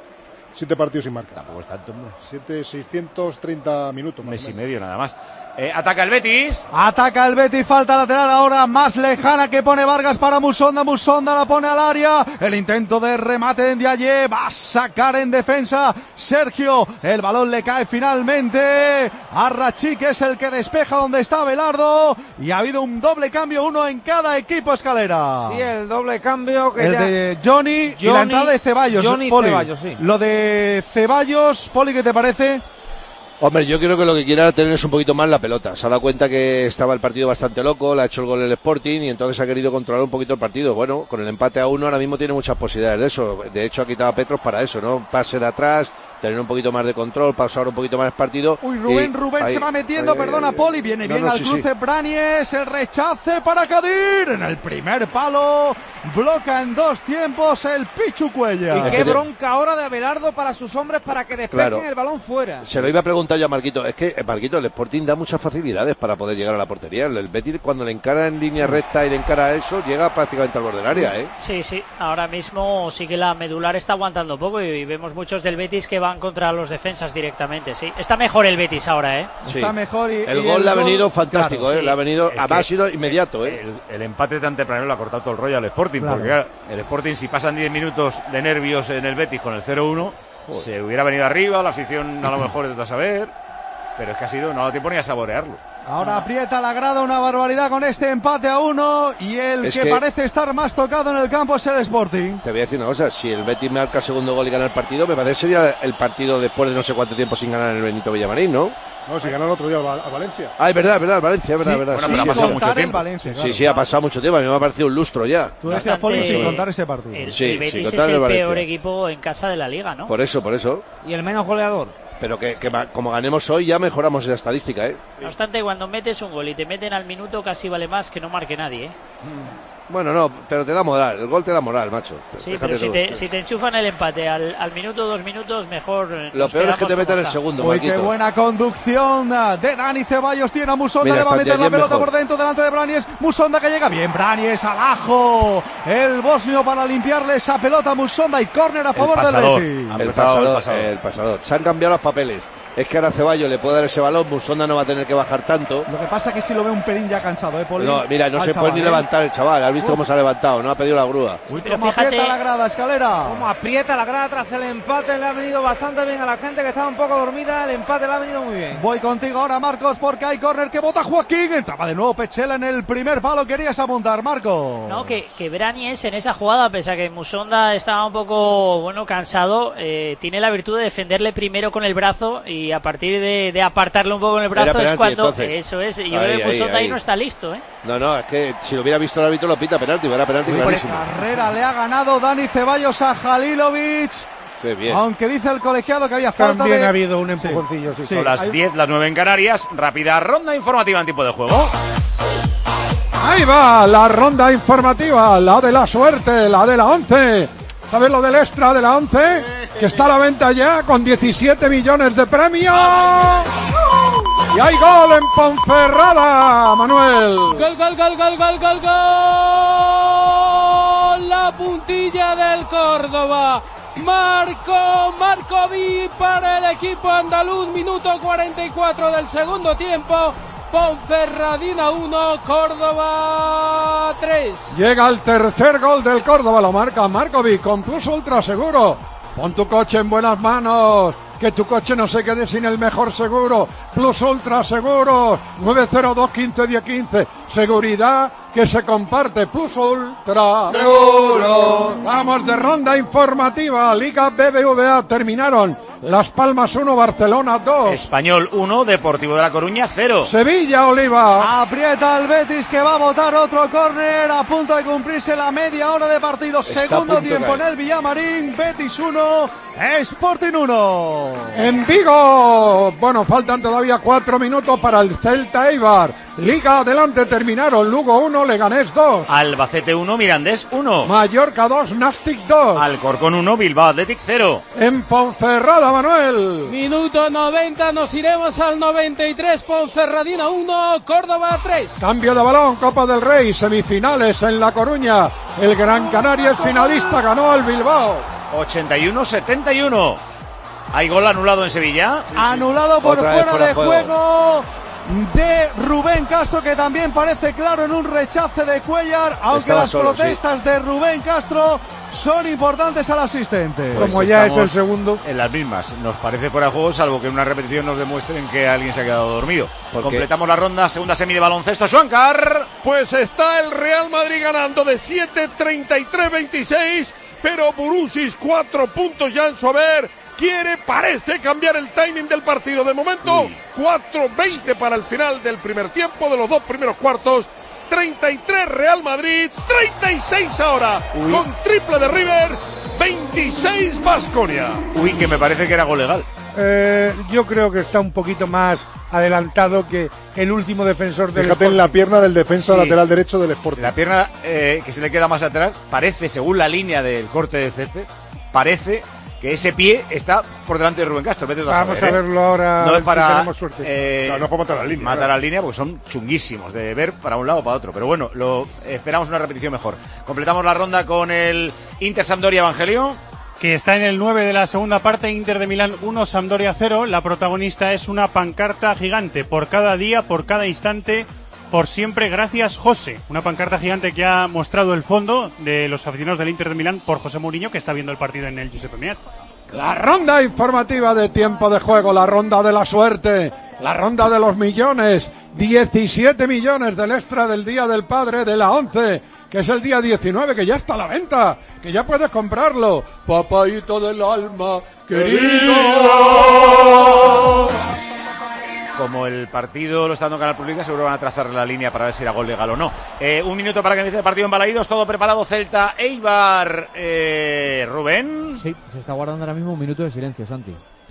Siete partidos sin marcar. Tampoco es tanto, hombre. Siete, seiscientos treinta minutos. Un más mes o y menos. medio nada más. Eh, ataca el Betis. Ataca el Betis, falta lateral ahora más lejana que pone Vargas para Musonda. Musonda la pone al área. El intento de remate de Ndiaye va a sacar en defensa Sergio. El balón le cae finalmente a Rachi, que es el que despeja donde está Belardo. Y ha habido un doble cambio, uno en cada equipo, Escalera. Sí, el doble cambio que El ya... de Johnny, y la Johnny- entrada de Ceballos. Johnny Poli. Ceballos, sí. Lo de Ceballos, Poli, ¿qué te parece? Hombre, yo creo que lo que quiere ahora tener es un poquito más la pelota. Se ha dado cuenta que estaba el partido bastante loco, le ha hecho el gol el Sporting y entonces ha querido controlar un poquito el partido. Bueno, con el empate a uno ahora mismo tiene muchas posibilidades de eso. De hecho, ha quitado a Petros para eso, ¿no? Pase de atrás, tener un poquito más de control, pausar un poquito más el partido. Uy, Rubén, y Rubén ahí, se va metiendo, ahí, perdona, Poli, viene no, bien no, al sí, cruce sí. Brañes, el rechace para Kadir, en el primer palo, bloca en dos tiempos el Pichu Cuella. Y qué bronca ahora de Abelardo para sus hombres para que despejen Claro. el balón fuera. Se lo iba a preguntar yo a Marquito. Es que, eh, Marquito, el Sporting da muchas facilidades para poder llegar a la portería. El Betis, cuando le encara en línea recta y le encara a eso, llega prácticamente al borde del área, ¿eh? Sí, sí, ahora mismo sí que la medular está aguantando poco y, y vemos muchos del Betis que van contra los defensas directamente, sí. Está mejor el Betis ahora, ¿eh? Sí. Está mejor y, El y gol le ha gol- venido fantástico, claro, ¿eh? sí. Le ha venido, Es además ha que sido inmediato, ¿eh? El, el empate tan temprano le ha cortado todo el rollo al Sporting, Claro. porque claro, el Sporting, si pasan diez minutos de nervios en el Betis con el cero uno, se hubiera venido arriba, la afición a lo mejor de todo saber, pero es que ha sido, no ha dado tiempo ni a saborearlo. Ahora aprieta la grada una barbaridad con este empate a uno y el Es que, que- parece estar más tocado en el campo es el Sporting. Te voy a decir una cosa, si el Betis marca el segundo gol y gana el partido, me parece que sería el partido después de no sé cuánto tiempo sin ganar en el Benito Villamarín, ¿no? No, si ganó el otro día al, al Valencia. Ah, es verdad, es verdad, Valencia, es verdad, Sí, es verdad. bueno, sí, pero ha sí, pasado sí. mucho contar el tiempo. Valencia, claro. Sí, sí, ha pasado mucho tiempo, a mí me ha parecido un lustro ya. Tú decías, Poli, Bastante- sin contar ese partido. El, Sí, el sí, Betis contra es el el Valencia. peor equipo en casa de la liga, ¿no? Por eso, por eso. Y el menos goleador. Pero que, que ma- como ganemos hoy ya mejoramos esa estadística, ¿eh? No obstante, cuando metes un gol y te meten al minuto casi vale más que no marque nadie, ¿eh? Bueno, no, pero te da moral, el gol te da moral, macho. Sí, Déjate pero si tú. te, si te enchufan el empate al, al minuto, dos minutos, mejor. Lo peor es que te metan el segundo, Uy, Marquito. qué buena conducción de Dani Ceballos. Tiene a Musonda, Mira, le va a meter la pelota mejor. por dentro, delante de Branies. Musonda que llega bien, Branies al ajo. El bosnio para limpiarle esa pelota a Musonda y córner a favor del Betis. El pasador, el pasador, el pasador. Se han cambiado los papeles. Es que ahora Ceballos le puede dar ese balón, Musonda no va a tener que bajar tanto. Lo que pasa es que sí lo ve un pelín ya cansado, ¿eh, Poli? No, mira, no Al se chaval, puede ni ¿eh? levantar el chaval. Has visto Uf. cómo se ha levantado, no ha pedido la grúa. Uy, Pero cómo fíjate- aprieta la grada, Escalera. Como aprieta la grada tras el empate, le ha venido bastante bien a la gente que estaba un poco dormida. El empate le ha venido muy bien. Voy contigo ahora, Marcos, porque hay córner que bota Joaquín. Entraba de nuevo Pechela en el primer palo. Querías apuntar, Marco. No, que, que Branies en esa jugada, pese a que Musonda estaba un poco, bueno, cansado, eh, tiene la virtud de defenderle primero con el brazo y a partir de, de apartarle un poco con el brazo Era penalti, es cuando. entonces. Eso es, y yo Ahí, creo que ahí, Musonda ahí ahí. no está listo, ¿eh? No, no, es que si lo hubiera visto el árbitro lo pita penalti, era penalti Uy, clarísimo. carrera le ha ganado Dani Ceballos a Halilovic. Qué bien. Aunque dice el colegiado que había falta También de... ha habido un empujoncillo, sí. Sí. Son las hay- diez, las nueve en Canarias. Rápida ronda informativa en tiempo de juego. Ahí va la ronda informativa, la de la suerte, la de la once. ¿Sabes lo del extra de la once? Que está a la venta ya con diecisiete millones de premios. Y hay gol en Ponferrada, Manuel. Gol, gol, gol, gol, gol, gol, gol. La puntilla del Córdoba. Marco Marcoví para el equipo andaluz. Minuto cuarenta y cuatro del segundo tiempo. Ponferradina uno, Córdoba tres. Llega el tercer gol del Córdoba, lo marca Markovic con Plus Ultra Seguro. Pon tu coche en buenas manos, que tu coche no se quede sin el mejor seguro. Plus Ultra Seguro, nueve cero dos, quince, diez, quince. Seguridad que se comparte. Plus Ultra Seguro. Vamos de ronda informativa. Liga B B V A terminaron. Las Palmas uno, Barcelona dos. Español uno, Deportivo de La Coruña cero. Sevilla, Oliva. Aprieta el Betis que va a botar otro córner a punto de cumplirse la media hora de partido. Está a Segundo punto de tiempo en caer. el Villamarín. Betis uno, Sporting uno. En Vigo, bueno, faltan todavía cuatro minutos para el Celta Eibar. Liga adelante, terminaron. Lugo uno, Leganés dos. Albacete uno, Mirandés uno. Mallorca dos, Nastic dos. Alcorcón uno, Bilbao Athletic cero. En Ponferrada, Manuel. Minuto noventa, nos iremos al noventa y tres. Ponferradina uno, Córdoba tres. Cambio de balón, Copa del Rey, semifinales en La Coruña. El Gran Canaria es finalista, ganó al Bilbao. ochenta y uno setenta y uno. ¿Hay gol anulado en Sevilla? Anulado por Otra vez fuera de fuera de juego de Rubén Castro, que también parece claro en un rechace de Cuellar, aunque Estaba las solo, protestas de Rubén Castro son importantes al asistente. Pues Como ya es estamos el segundo. En las mismas. Nos parece fuera de juego, salvo que en una repetición nos demuestren que alguien se ha quedado dormido. ¿Por qué? Completamos la ronda, segunda semi de baloncesto. Schwankar. Pues está el Real Madrid ganando de siete treinta y tres veintiséis, pero Burusis cuatro puntos ya en su haber. Quiere, parece cambiar el timing del partido. De momento, cuatro veinte para el final del primer tiempo de los dos primeros cuartos. treinta y tres Real Madrid, treinta y seis ahora, Uy. con triple de Rivers, veintiséis Baskonia. Uy, que me parece que era gol legal. Eh, yo creo que está un poquito más adelantado que el último defensor del Fíjate en Sporting. la pierna del defensa Sí. lateral derecho del Sporting. La pierna eh, que se le queda más atrás, parece, según la línea del corte de césped, parece que ese pie está por delante de Rubén Castro. Vete tú a Vamos saber, a ¿eh? verlo ahora. No a es ver si para tenemos suerte. eh, No, no para matar la línea, matar claro. la línea, porque son chunguísimos de ver para un lado o para otro. Pero bueno, lo esperamos una repetición mejor. Completamos la ronda con el Inter Sampdoria Evangelio. Que está en el nueve de la segunda parte, Inter de Milán uno, Sampdoria cero. La protagonista es una pancarta gigante, por cada día, por cada instante, por siempre, gracias José. Una pancarta gigante que ha mostrado el fondo de los aficionados del Inter de Milán por José Mourinho, que está viendo el partido en el Giuseppe Meazza. La ronda informativa de tiempo de juego, la ronda de la suerte, la ronda de los millones, diecisiete millones del extra del Día del Padre de la once, que es el día diecinueve, que ya está a la venta, que ya puedes comprarlo. Papaíto del alma, querido. Como el partido lo está dando Canal Pública, seguro van a trazar la línea para ver si era gol legal o no. Eh, un minuto para que empiece el partido en Balaídos, todo preparado, Celta, Eibar, eh, Rubén. Sí, se está guardando ahora mismo un minuto de silencio, Santi.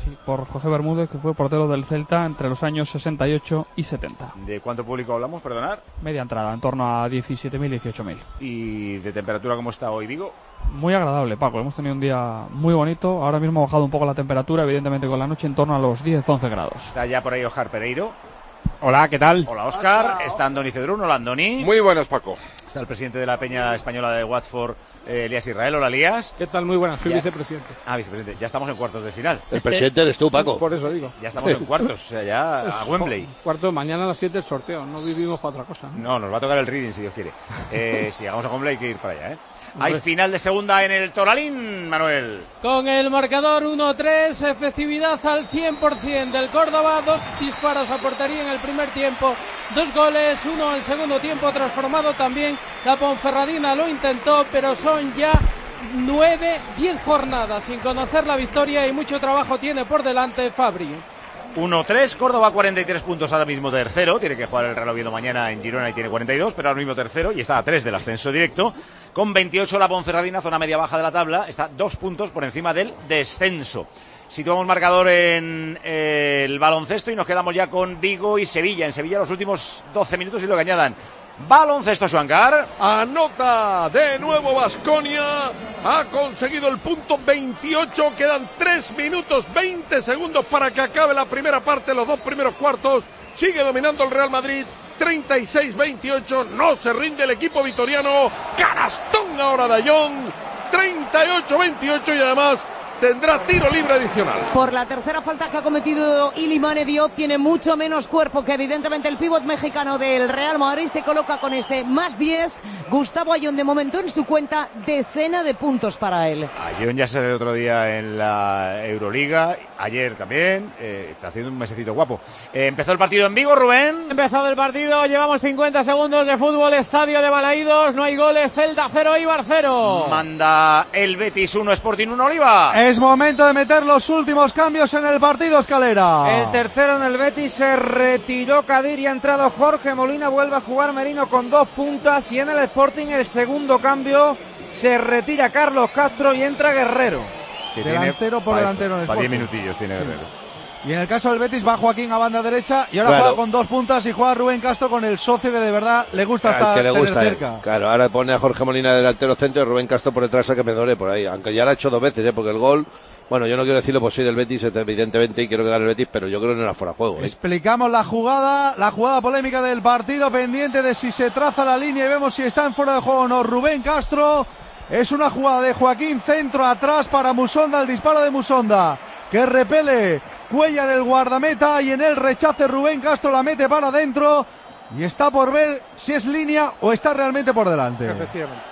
Sí, por José Bermúdez, que fue portero del Celta entre los años sesenta y ocho y setenta. ¿De cuánto público hablamos, perdonar? Media entrada, en torno a diecisiete mil, dieciocho mil. ¿Y de temperatura cómo está hoy Vigo? Muy agradable, Paco. Hemos tenido un día muy bonito. Ahora mismo ha bajado un poco la temperatura, evidentemente con la noche en torno a los diez once grados. Está ya por ahí Óscar Pereiro. Hola, ¿qué tal? Hola, Óscar. Está Andoni Cedrún. Hola, Andoni. Muy buenas, Paco. Está el presidente de la Peña Española de Watford, eh, Elías Israel. Hola, Elías. ¿Qué tal? Muy buenas. Soy ya... vicepresidente. Ah, vicepresidente. Ya estamos en cuartos de final. El presidente eres tú, Paco. Por eso digo. Ya estamos en cuartos. O sea, ya a Wembley. Cuartos, mañana a las siete el sorteo. No vivimos para otra cosa. No, no nos va a tocar el reading, si Dios quiere. Eh, si llegamos a Wembley hay que ir para allá, ¿eh? Hay final de segunda en el Toralín, Manuel. Con el marcador uno tres, efectividad al cien por ciento del Córdoba, dos disparos a portería en el primer tiempo, dos goles, uno en el segundo tiempo transformado también. La Ponferradina lo intentó, pero son ya nueve, diez jornadas sin conocer la victoria y mucho trabajo tiene por delante Fabri. uno tres, Córdoba cuarenta y tres puntos ahora mismo tercero, tiene que jugar el Real Oviedo mañana en Girona y tiene cuarenta y dos, pero ahora mismo tercero y está a tres del ascenso directo, con veintiocho la Ponferradina, zona media baja de la tabla, está dos puntos por encima del descenso. Situamos marcador en eh, el baloncesto y nos quedamos ya con Vigo y Sevilla, en Sevilla los últimos doce minutos y lo que añadan. Baloncesto, Xuancar. Anota de nuevo Baskonia. Ha conseguido el punto veintiocho. Quedan tres minutos veinte segundos para que acabe la primera parte, los dos primeros cuartos. Sigue dominando el Real Madrid. treinta y seis veintiocho. No se rinde el equipo vitoriano. Canastón ahora de Ayón. treinta y ocho veintiocho y además tendrá tiro libre adicional. Por la tercera falta que ha cometido Ilimane Diop, tiene mucho menos cuerpo que evidentemente el pívot mexicano del Real Madrid. Se coloca con ese más diez. Gustavo Ayón de momento en su cuenta decena de puntos para él. Ayón ya salió el otro día en la Euroliga, ayer también, eh, está haciendo un mesecito guapo. Eh, empezó el partido en Vigo, Rubén. Empezado el partido, llevamos cincuenta segundos de fútbol, estadio de Balaídos, no hay goles, Celta cero, Eibar cero. Manda el Betis uno, Sporting uno, Oliva. Es momento de meter los últimos cambios en el partido, Escalera. El tercero en el Betis, se retiró Kadir y ha entrado Jorge Molina, vuelve a jugar Merino con dos puntas, y en el Sporting el segundo cambio, se retira Carlos Castro y entra Guerrero. Sí, delantero por delantero en el Para Sporting. diez minutillos tiene Guerrero. Sí. Y en el caso del Betis va Joaquín a banda derecha y ahora claro. juega con dos puntas y juega Rubén Castro con el socio que de verdad le gusta estar que le gusta tener cerca. Claro, ahora pone a Jorge Molina delantero centro y Rubén Castro por detrás a que me dore por ahí, aunque ya lo ha hecho dos veces, ¿eh? Porque el gol, bueno, yo no quiero decirlo, pues soy del Betis evidentemente y quiero que gane el Betis, pero yo creo que no era fuera de juego, ¿eh? Explicamos la jugada, la jugada polémica del partido, pendiente de si se traza la línea y vemos si está en fuera de juego o no. Rubén Castro, es una jugada de Joaquín, centro atrás para Musonda, el disparo de Musonda que repele Cuellar el guardameta y en el rechace Rubén Castro la mete para adentro y está por ver si es línea o está realmente por delante. Efectivamente.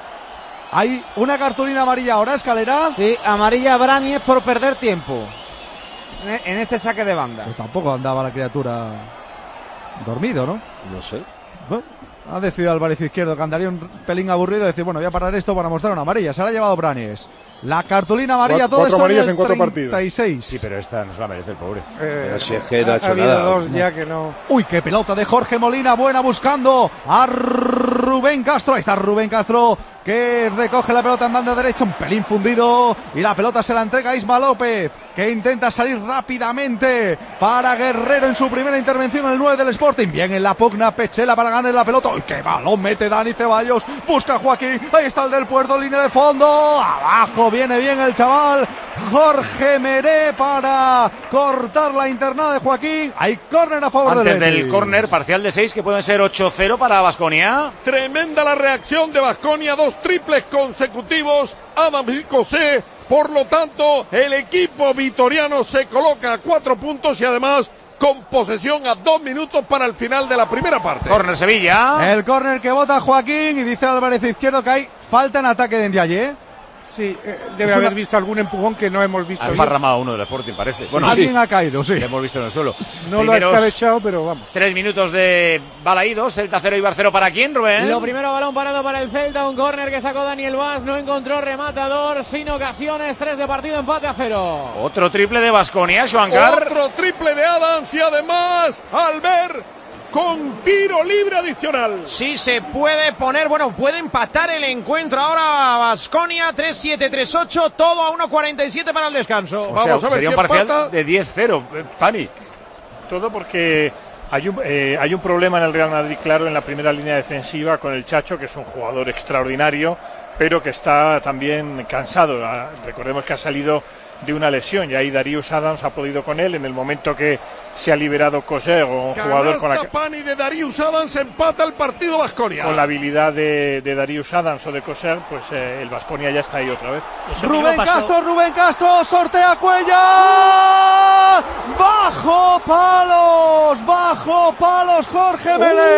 Hay una cartulina amarilla ahora, Escalera. Sí, amarilla a Brañez por perder tiempo en este saque de banda. Pues tampoco andaba la criatura dormido, ¿no? No sé. Bueno, ha decidido Álvarez Izquierdo que andaría un pelín aburrido y decir, bueno, voy a parar esto para mostrar una amarilla. Se la ha llevado Brañez. La cartulina amarilla, cuatro, todo cuatro esto amarillas en en cuatro treinta y seis. Sí, pero esta no se la merece el pobre. Eh, pero si es que no ha hecho ha habido nada. dos no. ya que no. Uy, qué pelota de Jorge Molina, buena buscando a Rubén Castro. Ahí está Rubén Castro que recoge la pelota en banda derecha, un pelín fundido y la pelota se la entrega a Isma López, que intenta salir rápidamente para Guerrero en su primera intervención en el nueve del Sporting. Bien en la pugna Pechela para ganar la pelota. ¡Uy, qué balón mete Dani Ceballos! Busca a Joaquín, ahí está el del Puerto, línea de fondo, abajo viene bien el chaval Jorge Meré para cortar la internada de Joaquín. Hay córner a favor Antes del Betis. del córner, parcial de seis, que pueden ser ocho cero para Baskonia. Tremenda la reacción de Baskonia, dos triples consecutivos, Adam y José. Por lo tanto, el equipo vitoriano se coloca a cuatro puntos y además con posesión a dos minutos para el final de la primera parte. Córner Sevilla. El córner que vota Joaquín y dice Álvarez Izquierdo que hay falta en ataque de Ndiaye. Sí, eh, debe Es haber una... visto algún empujón que no hemos visto. Ha emparramado uno del Sporting, parece. Bueno, alguien sí. ha caído, sí. Lo hemos visto en el suelo. No Primeros lo ha escabechado, pero vamos. Tres minutos de Balaídos, Celta cero y Bar cero para quién, Rubén. Lo primero, balón parado para el Celta, un córner que sacó Daniel Vaz, no encontró rematador, sin ocasiones, tres de partido, empate a cero. Otro triple de Baskonia, Xuancar. Otro triple de Adams y además, al ver con tiro libre adicional. Sí, se puede poner, bueno, puede empatar el encuentro ahora Baskonia, tres siete tres ocho, todo a uno cuarenta y siete para el descanso. O Vamos sea, a ver sería si un parcial empata. de diez cero, Pani. Todo porque hay un, eh, hay un problema en el Real Madrid, claro, en la primera línea defensiva con el Chacho, que es un jugador extraordinario, pero que está también cansado. Ah, recordemos que ha salido de una lesión y ahí Darius Adams ha podido con él en el momento que se ha liberado Coser, un jugador con la, Pani de Darius Adams, empata el partido Baskonia. con la habilidad de, de Darius Adams o de Coser, pues eh, el Baskonia ya está ahí otra vez. Rubén Castro, Rubén Castro, sortea Cuellar, bajo palos, bajo palos Jorge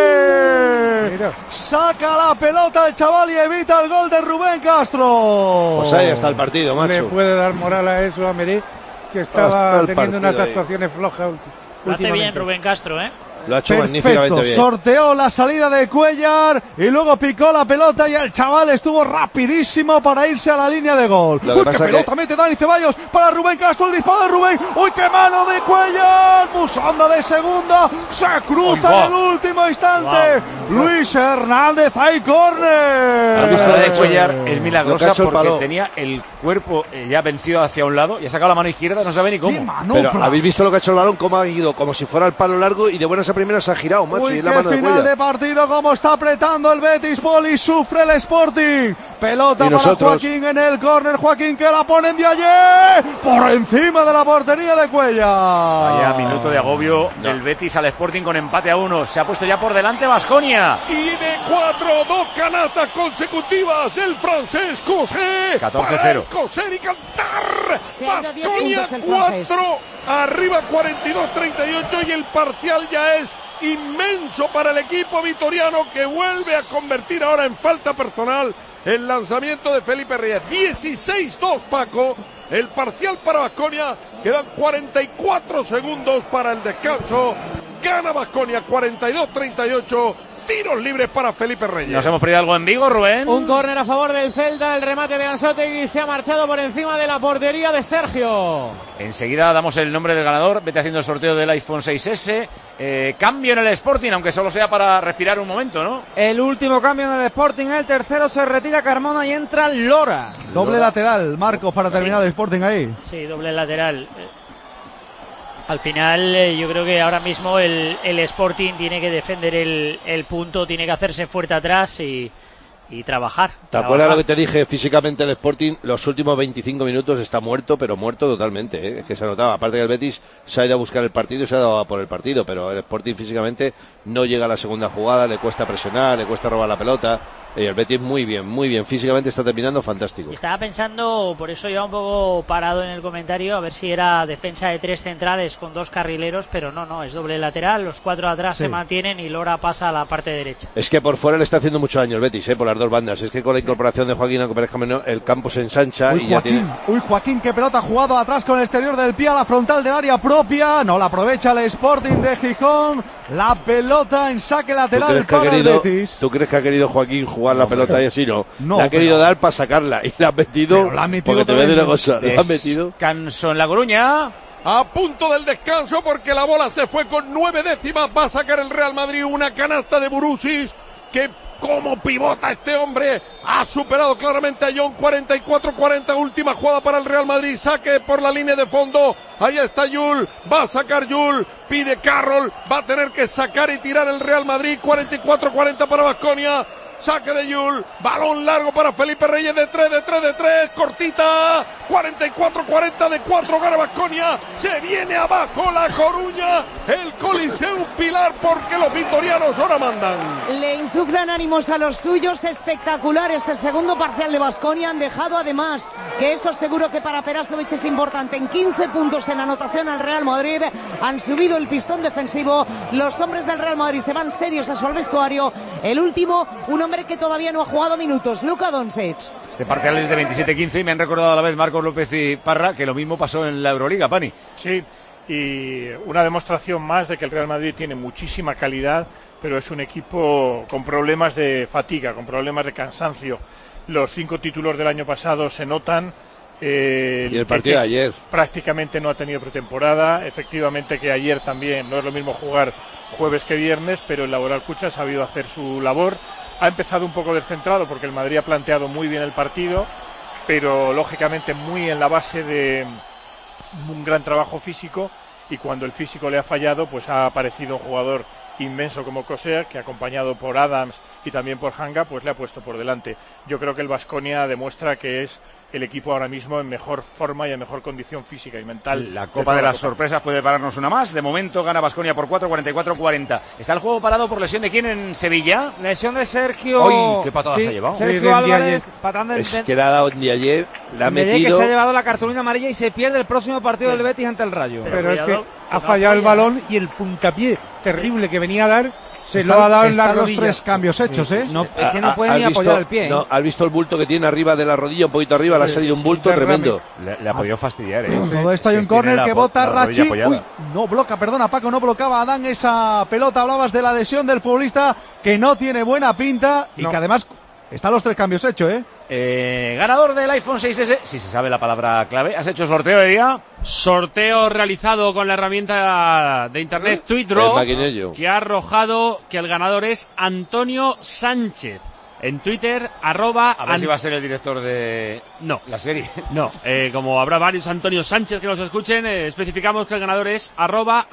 Melé, saca la pelota el chaval y evita el gol de Rubén Castro. Pues ahí está el partido, macho. Le puede dar moral a eso a Melé, que estaba teniendo unas actuaciones flojas últimamente. Lo hace bien Rubén Castro, ¿eh? Lo ha hecho Perfecto, magníficamente bien. sorteó la salida de Cuellar y luego picó la pelota y el chaval estuvo rapidísimo para irse a la línea de gol. Lo que Uy, qué pasa pelota que- mete Dani Ceballos para Rubén Castro, el disparo de Rubén. Uy, qué mano de Cuellar, Musonda de segunda, se cruza Uy, en el último instante. Luis Hernández, hay córner. La vista de Cuellar es Lo que milagrosa ha hecho el porque palo. tenía el cuerpo eh, ya vencido hacia un lado y ha sacado la mano izquierda, no sabe ni cómo. Pero habéis visto lo que ha hecho el balón, cómo ha ido, como si fuera el palo largo y de buenas a primeras se ha girado, macho. Uy, y la qué mano de final Cuellar. de partido, cómo está apretando el Betis, Poli, sufre el Sporting. Pelota Y para nosotros- Joaquín en el córner, Joaquín que la ponen de ayer, por encima de la portería de Cuellar. Vaya minuto de agobio del Betis al Sporting con empate a uno. Se ha puesto ya por delante Baskonia. Y de cuatro, dos canastas consecutivas del francés Coser. catorce cero. Coser y cantar. Se ha ido diez Baskonia puntos el francés. cuatro, arriba cuarenta y dos treinta y ocho y el parcial ya es inmenso para el equipo vitoriano que vuelve a convertir ahora en falta personal el lanzamiento de Felipe Reyes. dieciséis dos, Paco. El parcial para Baskonia. Quedan cuarenta y cuatro segundos para el descanso. Gana Baskonia cuarenta y dos treinta y ocho. Tiros libres para Felipe Reyes. Nos hemos perdido algo en Vigo, Rubén. Un córner a favor del Celta, el remate de Anzotegui se ha marchado por encima de la portería de Sergio. Enseguida damos el nombre del ganador. Vete haciendo el sorteo del iPhone seis ese. Eh, cambio en el Sporting, aunque solo sea para respirar un momento, ¿no? El último cambio en el Sporting, el tercero se retira Carmona y entra Lora. Doble lateral, Marcos, para terminar el Sporting ahí. Sí, doble lateral. Al final, eh, yo creo que ahora mismo el, el Sporting tiene que defender el, el punto, tiene que hacerse fuerte atrás y, y trabajar. ¿Te trabajar. acuerdas lo que te dije físicamente el Sporting? Los últimos veinticinco minutos está muerto, pero muerto totalmente, ¿eh? Es que se notaba. Aparte que el Betis se ha ido a buscar el partido y se ha dado a por el partido, pero el Sporting físicamente no llega a la segunda jugada, le cuesta presionar, le cuesta robar la pelota. Y el Betis muy bien, muy bien. Físicamente está terminando fantástico. Estaba pensando, por eso iba un poco parado en el comentario, a ver si era defensa de tres centrales con dos carrileros, pero no, no, es doble lateral, los cuatro de atrás Sí. se mantienen y Lora pasa a la parte derecha. Es que por fuera le está haciendo mucho daño el Betis, ¿eh? Por las dos bandas. Es que con la incorporación de Joaquín, aunque parezca menos, el campo se ensancha Uy, y ya Joaquín, tiene... uy, Joaquín, qué pelota jugado atrás con el exterior del pie a la frontal del área propia. No la aprovecha el Sporting de Gijón. La pelota en saque ¿Tú lateral crees, que ha para el querido, Betis. ¿Tú crees que ha querido Joaquín jugar la pelota y así no? No, la ha querido pero- dar para sacarla y la ha metido, Pero la ha metido porque te voy a decir una también. cosa, la ha metido. Descanso en La Coruña. A punto del descanso porque la bola se fue con nueve décimas. Va a sacar el Real Madrid una canasta de Burusis que como pivota este hombre ha superado claramente a John. Cuarenta y cuatro cuarenta, última jugada para el Real Madrid, saque por la línea de fondo, ahí está Yul, va a sacar Yul, pide Carroll, va a tener que sacar y tirar el Real Madrid. Cuarenta y cuatro cuarenta para Baskonia. Saque de Yul, balón largo para Felipe Reyes de tres, de tres, de tres, cortita, cuarenta y cuatro cuarenta de cuatro, gana Baskonia, se viene abajo La Coruña, el Coliseo Pilar porque los vitorianos ahora mandan. Le insuflan ánimos a los suyos, espectacular este segundo parcial de Baskonia. Han dejado además, que eso seguro que para Perasovic es importante, en quince puntos en anotación al Real Madrid. Han subido el pistón defensivo, los hombres del Real Madrid se van serios a su al vestuario. El último, un hombre que todavía no ha jugado minutos, Luka Doncic. Este parcial es de veintisiete quince y me han recordado a la vez Marcos López y Parra que lo mismo pasó en la Euroliga, Pani. Sí, y una demostración más de que el Real Madrid tiene muchísima calidad, pero es un equipo con problemas de fatiga, con problemas de cansancio. Los cinco títulos del año pasado se notan, Eh, y el partido de ayer. Prácticamente no ha tenido pretemporada. Efectivamente que ayer también no es lo mismo jugar jueves que viernes, pero el Laboral Cucha ha sabido hacer su labor. Ha empezado un poco descentrado porque el Madrid ha planteado muy bien el partido, pero lógicamente muy en la base de un gran trabajo físico, y cuando el físico le ha fallado, pues ha aparecido un jugador inmenso como Kosea, que acompañado por Adams y también por Hanga, pues le ha puesto por delante. Yo creo que el Baskonia demuestra que es el equipo ahora mismo en mejor forma y en mejor condición física y mental. La Copa de, de las Copa. Sorpresas puede pararnos una más. De momento gana Baskonia por cuatro, cuarenta y cuatro cuarenta. ¿Está el juego parado por lesión de quién en Sevilla? Lesión de Sergio. ¡Uy, qué patada sí, se ha llevado! Sergio sí, Álvarez, patando Es de... que le ha dado de ayer, le ha Medellín, metido... que se ha llevado la cartulina amarilla y se pierde el próximo partido sí. del Betis ante el Rayo. Pero, Pero es que ha fallado el balón y el puntapié terrible que venía a dar se está, lo ha dado en la los rodilla. tres cambios hechos, ¿eh? No, es que no puede ni visto, apoyar el pie. No, ¿has visto el bulto que tiene arriba de la rodilla? Un poquito arriba, sí, le ha salido sí, un bulto sí, tremendo. Le, le ha podido fastidiar, ¿eh? Todo esto hay un córner que bota Rachi. Uy, no bloca, perdona Paco, no blocaba a Adán esa pelota. Hablabas de la lesión del futbolista que no tiene buena pinta y no. que además están los tres cambios hechos, ¿eh? Eh, ganador del iPhone seis ese, si se sabe la palabra clave. ¿Has hecho sorteo de día? Sorteo realizado con la herramienta de internet ¿Eh? Tweetdraw, que ha arrojado que el ganador es Antonio Sánchez. En Twitter, arroba... A ver an... si va a ser el director de no. la serie. No, eh, como habrá varios Antonio Sánchez que nos escuchen, eh, especificamos que el ganador es arroba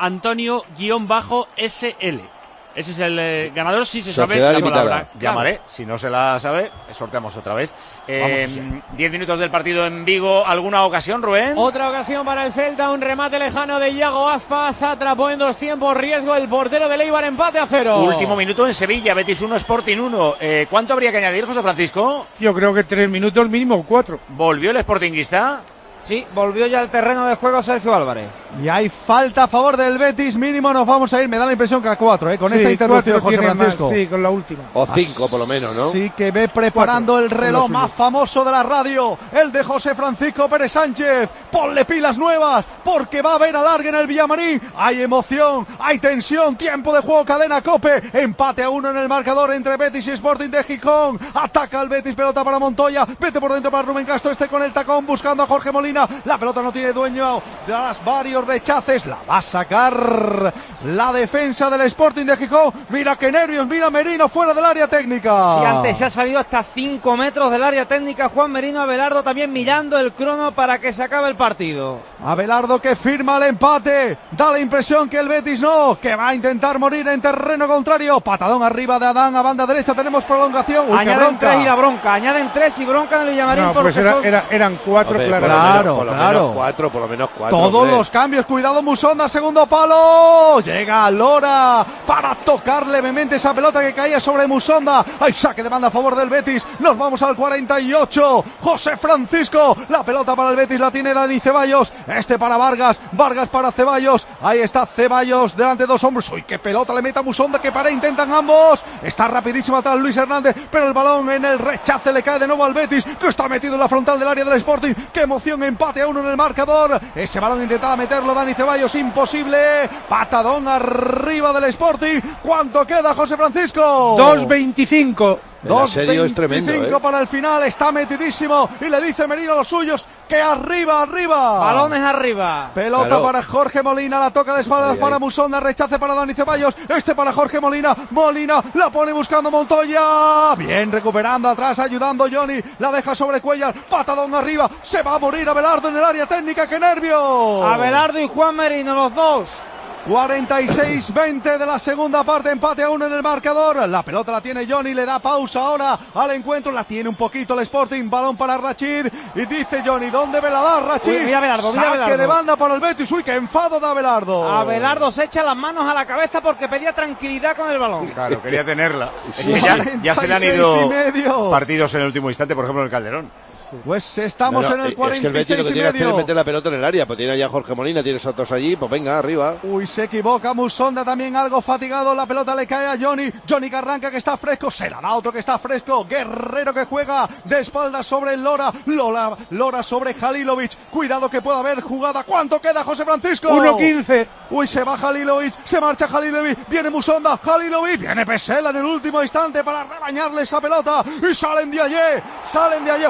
Antonio-S L. Ese es el eh, ganador, si se sabe la palabra. Llamaré, si no se la sabe, sorteamos otra vez. Eh, diez minutos del partido en Vigo. ¿Alguna ocasión, Rubén? Otra ocasión para el Celta, un remate lejano de Iago Aspas, atrapó en dos tiempos, riesgo el portero de Eibar, empate a cero. Último minuto en Sevilla, Betis uno, Sporting uno. Eh, ¿Cuánto habría que añadir, José Francisco? Yo creo que tres minutos mínimo, cuatro. ¿Volvió el Sportinguista? Sí, volvió ya al terreno de juego Sergio Álvarez. Y hay falta a favor del Betis, mínimo nos vamos a ir, me da la impresión que a cuatro, ¿eh? Con sí, esta interrupción, José Francisco. Más, sí, con la última. O cinco por lo menos, ¿no? Sí, que ve preparando cuatro, el reloj más famoso de la radio, el de José Francisco Pérez Sánchez. Ponle pilas nuevas, porque va a haber alargue en el Villamarín. Hay emoción, hay tensión, tiempo de juego, cadena COPE. Empate a uno en el marcador entre Betis y Sporting de Gijón. Ataca el Betis, pelota para Montoya. Vete por dentro para Rubén Castro, este con el tacón, buscando a Jorge Molina. La pelota no tiene dueño, tras varios rechaces, la va a sacar la defensa del Sporting de Gijón. Mira qué nervios, mira Merino fuera del área técnica. Si sí, antes se ha salido hasta cinco metros del área técnica Juan Merino. Abelardo también mirando el crono para que se acabe el partido. Abelardo que firma el empate, da la impresión que el Betis no, que va a intentar morir en terreno contrario. Patadón arriba de Adán, a banda derecha tenemos prolongación. Uy, añaden tres y la bronca, añaden tres y bronca en el Villamarín. No, porque pues era, son... era, eran cuatro, Hombre, claro. Claro, por lo claro. Menos cuatro, por lo menos cuatro. Todos hombre. los cambios, cuidado Musonda, segundo palo. Llega Lora para tocar levemente esa pelota que caía sobre Musonda. Hay saque de banda a favor del Betis. Nos vamos al cuarenta y ocho. José Francisco, la pelota para el Betis la tiene Dani Ceballos. Este para Vargas, Vargas para Ceballos. Ahí está Ceballos delante de dos hombres. Uy, qué pelota le mete a Musonda, que para intentan ambos. Está rapidísimo atrás Luis Hernández, pero el balón en el rechace le cae de nuevo al Betis, que está metido en la frontal del área del Sporting. Qué emoción, empate a uno en el marcador. Ese balón intentaba meterlo Dani Ceballos, imposible. Patadón arriba del Sporting. ¿Cuánto queda, José Francisco? dos veinticinco. dos veinticinco ¿eh? Para el final, está metidísimo y le dice Merino a los suyos que arriba, arriba. Balones arriba. Pelota claro. para Jorge Molina, la toca de espaldas para ahí. Musonda, rechace para Dani Ceballos, este para Jorge Molina, Molina la pone buscando Montoya, bien recuperando atrás, ayudando Johnny, la deja sobre Cuellar, patadón arriba, se va a morir Abelardo en el área técnica, qué nervio. Abelardo y Juan Merino, los dos. cuarenta y seis veinte de la segunda parte, empate a uno en el marcador. La pelota la tiene Johnny, le da pausa ahora al encuentro, la tiene un poquito el Sporting, balón para Rachid y dice Johnny, ¿dónde me la da Rachid? Uy, mira Abelardo, mira Saque Abelardo. de banda para el Betis, uy, qué enfado de Abelardo. Abelardo se echa las manos a la cabeza porque pedía tranquilidad con el balón. Claro, quería tenerla. Es que ya, ya se le han ido partidos en el último instante, por ejemplo en el Calderón. Pues estamos no, no, en el cuarenta y seis es que el Betis lo que y tiene que hacer medio. es meter la pelota en el área, pues tiene ya Jorge Molina, tiene esos dos allí, pues venga, arriba. Uy, se equivoca Musonda, también algo fatigado, la pelota le cae a Johnny, Johnny que arranca, que está fresco, se la da otro que está fresco, Guerrero que juega de espaldas sobre el Lora, Lola, Lora sobre Halilovic, cuidado que pueda haber jugada, ¿cuánto queda José Francisco? uno quince. Uy, se va Halilovic, se marcha Halilovic, viene Musonda, Halilovic, viene Pesela en el último instante para rebañarle esa pelota, y salen de allí, salen de allí, uy, qué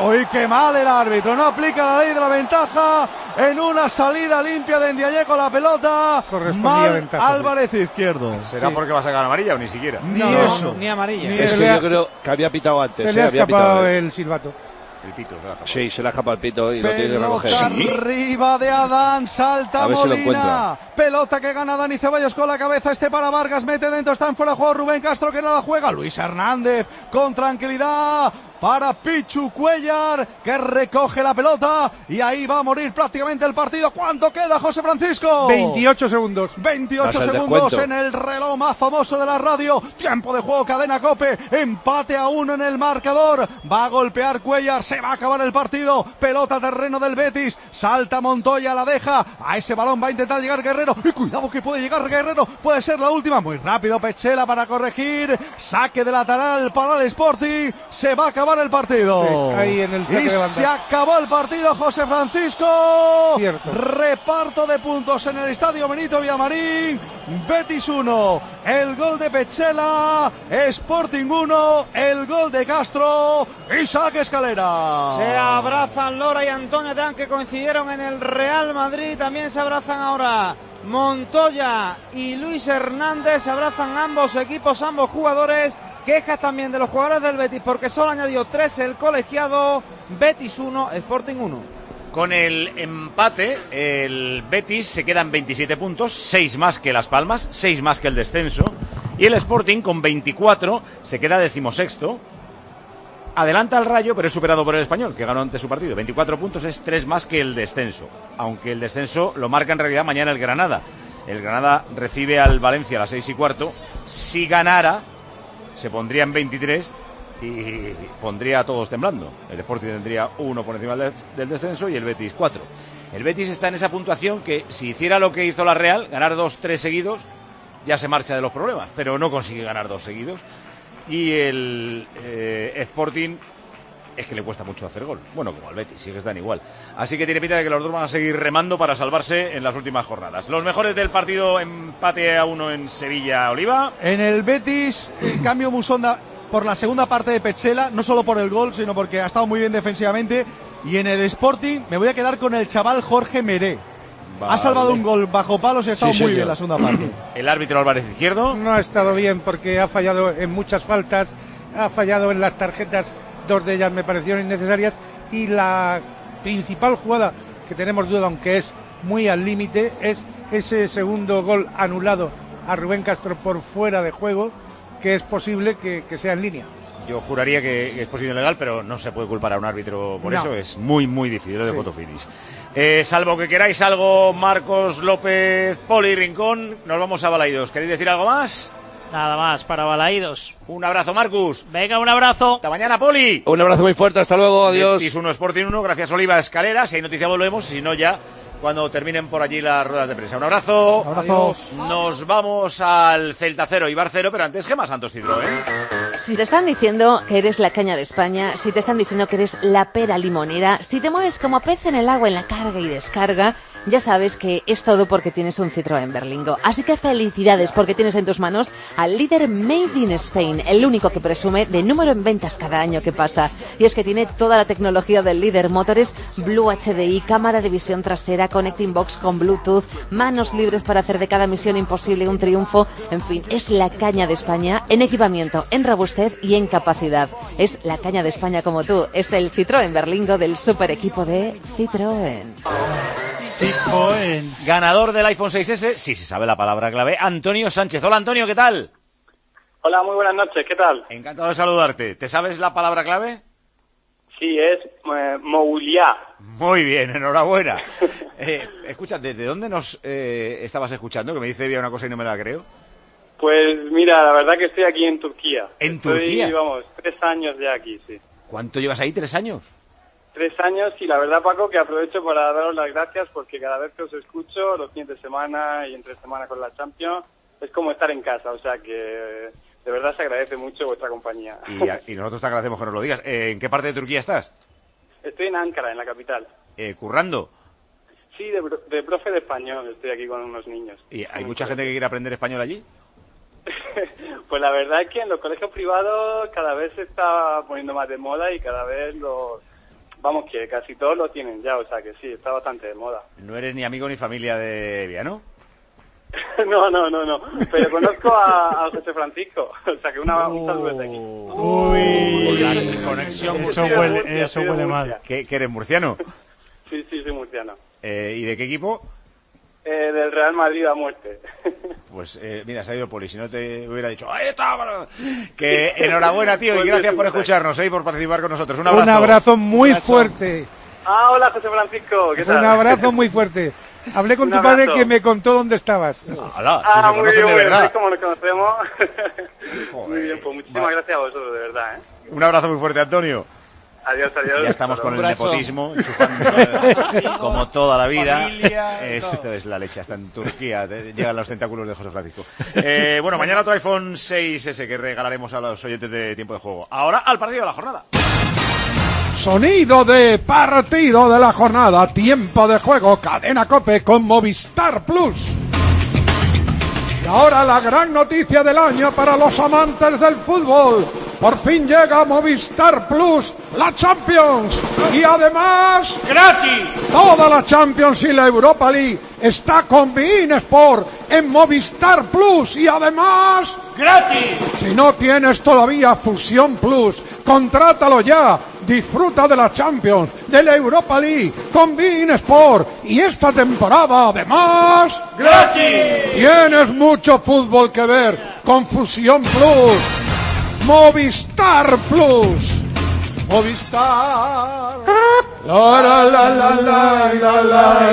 mal el árbitro, no aplica la ley de la ventaja en una salida limpia de Ndiaye con la pelota. Mal ventaja, Álvarez sí. Izquierdo. ¿Será sí. porque va a sacar amarilla o ni siquiera? Ni no, eso. Ni amarilla. Ni es que yo creo que había pitado antes. Se le ha había escapado pitado, el silbato. El pito, se la ha sí, se le ha escapado el pito y pelota lo tiene que recoger. ¿Sí? Arriba de Adán, salta Molina. Si pelota que gana Dani Ceballos con la cabeza. Este para Vargas, mete dentro, está en fuera de juego Rubén Castro que nada juega. Luis Hernández con tranquilidad para Pichu Cuellar que recoge la pelota y ahí va a morir prácticamente el partido. ¿Cuánto queda, José Francisco? veintiocho segundos. veintiocho segundos en el reloj más famoso de la radio. Tiempo de juego, cadena COPE. Empate a uno en el marcador. Va a golpear Cuellar. Se va a acabar el partido. Pelota terreno del Betis. Salta Montoya, la deja. A ese balón va a intentar llegar Guerrero. Y cuidado que puede llegar Guerrero. Puede ser la última. Muy rápido Petzela para corregir. Saque de lateral para el Sporting. Se va a acabar el partido. Sí, ahí en el saque y de banda. Se acabó el partido, José Francisco. Cierto. Reparto de puntos en el estadio Benito Villamarín. Betis uno. El gol de Petzela. Sporting uno. El gol de Castro. Isaac Escalera. Se abrazan Lora y Antonio Dan, que coincidieron en el Real Madrid. También se abrazan ahora Montoya y Luis Hernández. Se abrazan ambos equipos, ambos jugadores. Quejas también de los jugadores del Betis porque solo añadió tres el colegiado. Betis uno, Sporting uno. Con el empate, el Betis se queda en veintisiete puntos, seis más que Las Palmas, seis más que el descenso. Y el Sporting con veinticuatro se queda decimosexto. Adelanta al Rayo, pero es superado por el Español, que ganó ante su partido. veinticuatro puntos es tres más que el descenso. Aunque el descenso lo marca en realidad mañana el Granada. El Granada recibe al Valencia a las seis y cuarto. Si ganara, se pondría en veintitrés y pondría a todos temblando. El Sporting tendría uno por encima del, del descenso y el Betis cuatro. El Betis está en esa puntuación que si hiciera lo que hizo la Real, ganar dos, tres seguidos, ya se marcha de los problemas, pero no consigue ganar dos seguidos. Y el eh, Sporting es que le cuesta mucho hacer gol. Bueno, como al Betis, sí que están igual. Así que tiene pinta de que los dos van a seguir remando para salvarse en las últimas jornadas. Los mejores del partido, empate a uno en Sevilla, Oliva. En el Betis, el cambio Musonda por la segunda parte de Petzela, no solo por el gol, sino porque ha estado muy bien defensivamente. Y en el Sporting me voy a quedar con el chaval Jorge Meré. Vale. Ha salvado un gol bajo palos y ha estado sí, muy bien la segunda parte. El árbitro Álvarez Izquierdo. No ha estado bien porque ha fallado en muchas faltas, ha fallado en las tarjetas. Dos de ellas me parecieron innecesarias y la principal jugada que tenemos duda, aunque es muy al límite, es ese segundo gol anulado a Rubén Castro por fuera de juego, que es posible que, que sea en línea. Yo juraría que es posible legal, pero no se puede culpar a un árbitro por no. eso, es muy muy difícil de sí. Fotofinish. Eh, salvo que queráis algo, Marcos López, Poli, Rincón, nos vamos a Balaidos. ¿Queréis decir algo más? Nada más, para Balaidos. Un abrazo, Marcus. Venga, un abrazo. Hasta mañana, Poli. Un abrazo muy fuerte, hasta luego, adiós. Betis uno, Sporting uno, gracias Oliva Escalera. Si hay noticia volvemos, si no ya cuando terminen por allí las ruedas de prensa. Un abrazo. Un abrazo. Nos vamos al Celta cero, Eibar cero, pero antes Gemma Santos Citroën. Si te están diciendo que eres la caña de España, si te están diciendo que eres la pera limonera, si te mueves como pez en el agua en la carga y descarga, ya sabes que es todo porque tienes un Citroën Berlingo. Así que felicidades porque tienes en tus manos al líder Made in Spain, el único que presume de número en ventas cada año que pasa. Y es que tiene toda la tecnología del líder, motores Blue H D I, cámara de visión trasera, connecting box con Bluetooth, manos libres para hacer de cada misión imposible un triunfo. En fin, es la caña de España en equipamiento, en robustez y en capacidad. Es la caña de España como tú. Es el Citroën Berlingo del super equipo de Citroën. Citroën. Ganador del iPhone seis ese, sí se sabe la palabra clave, Antonio Sánchez. Hola Antonio, ¿qué tal? Hola, muy buenas noches, ¿qué tal? Encantado de saludarte. ¿Te sabes la palabra clave? Sí, es eh, Mouliá. Muy bien, enhorabuena. eh, escucha, ¿desde dónde nos eh, estabas escuchando? Que me dice bien una cosa y no me la creo. Pues mira, la verdad que estoy aquí en Turquía. ¿En estoy, Turquía? Vamos, tres años ya aquí, sí. ¿Cuánto llevas ahí? ¿Tres años? Tres años y la verdad, Paco, que aprovecho para daros las gracias porque cada vez que os escucho, los fines de semana y entre semana con la Champions, es como estar en casa, o sea que de verdad se agradece mucho vuestra compañía. Y, a, y nosotros te agradecemos que nos lo digas. Eh, ¿En qué parte de Turquía estás? Estoy en Ankara, en la capital. Eh, ¿Currando? Sí, de, de profe de español, estoy aquí con unos niños. ¿Y hay mucha gente que quiere aprender español allí? Pues la verdad es que en los colegios privados cada vez se está poniendo más de moda y cada vez los... vamos, que casi todos lo tienen ya, o sea que sí, está bastante de moda. No eres ni amigo ni familia de Evia, ¿no? no, no, no, no, pero conozco a, a José Francisco, o sea que una, un saludo desde aquí. Uy, la conexión eso murciana. huele, Murcia, eso soy de huele Murcia. mal. ¿Qué, qué eres, murciano? Sí, sí, soy murciano. Eh, ¿Y de qué equipo? Eh, del Real Madrid a muerte. Pues eh, mira, se ha ido Poli, si no te hubiera dicho ¡ahí está! Bueno! Que enhorabuena, tío, y Pues gracias por sí, escucharnos, ¿eh? Y por participar con nosotros. Un abrazo. Un abrazo muy Abrazo. fuerte. Ah, hola José Francisco, ¿qué tal? Un abrazo muy fuerte. Hablé con Un tu padre abrazo. que me contó dónde estabas. ¡Hala! Ah, Si se muy conocen bien, de muy bien, verdad. ¿veis cómo nos conocemos? Joder. Muy bien, pues muchísimas Va. gracias a vosotros, de verdad, ¿eh? Un abrazo muy fuerte, Antonio. Adiós, adiós. Ya estamos con el Abrazo. nepotismo, enchufando como toda la vida. Familia, Esto todo. es la leche, hasta en Turquía te- llegan los tentáculos de José Francisco. Eh, bueno, mañana otro iPhone seis ese que regalaremos a los oyentes de Tiempo de Juego. Ahora al partido de la jornada. Sonido de partido de la jornada, tiempo de juego, Cadena COPE con Movistar Plus. Y ahora la gran noticia del año para los amantes del fútbol. Por fin llega Movistar Plus, la Champions. Y además, ¡gratis! toda la Champions y la Europa League está con beIN Sport en Movistar Plus. Y además, ¡gratis! si no tienes todavía Fusión Plus, contrátalo ya. Disfruta de la Champions, de la Europa League, con beIN Sport. Y esta temporada, además, ¡gratis! tienes mucho fútbol que ver con Fusión Plus. Movistar Plus. Movistar. La, la, la, la, la, la, la,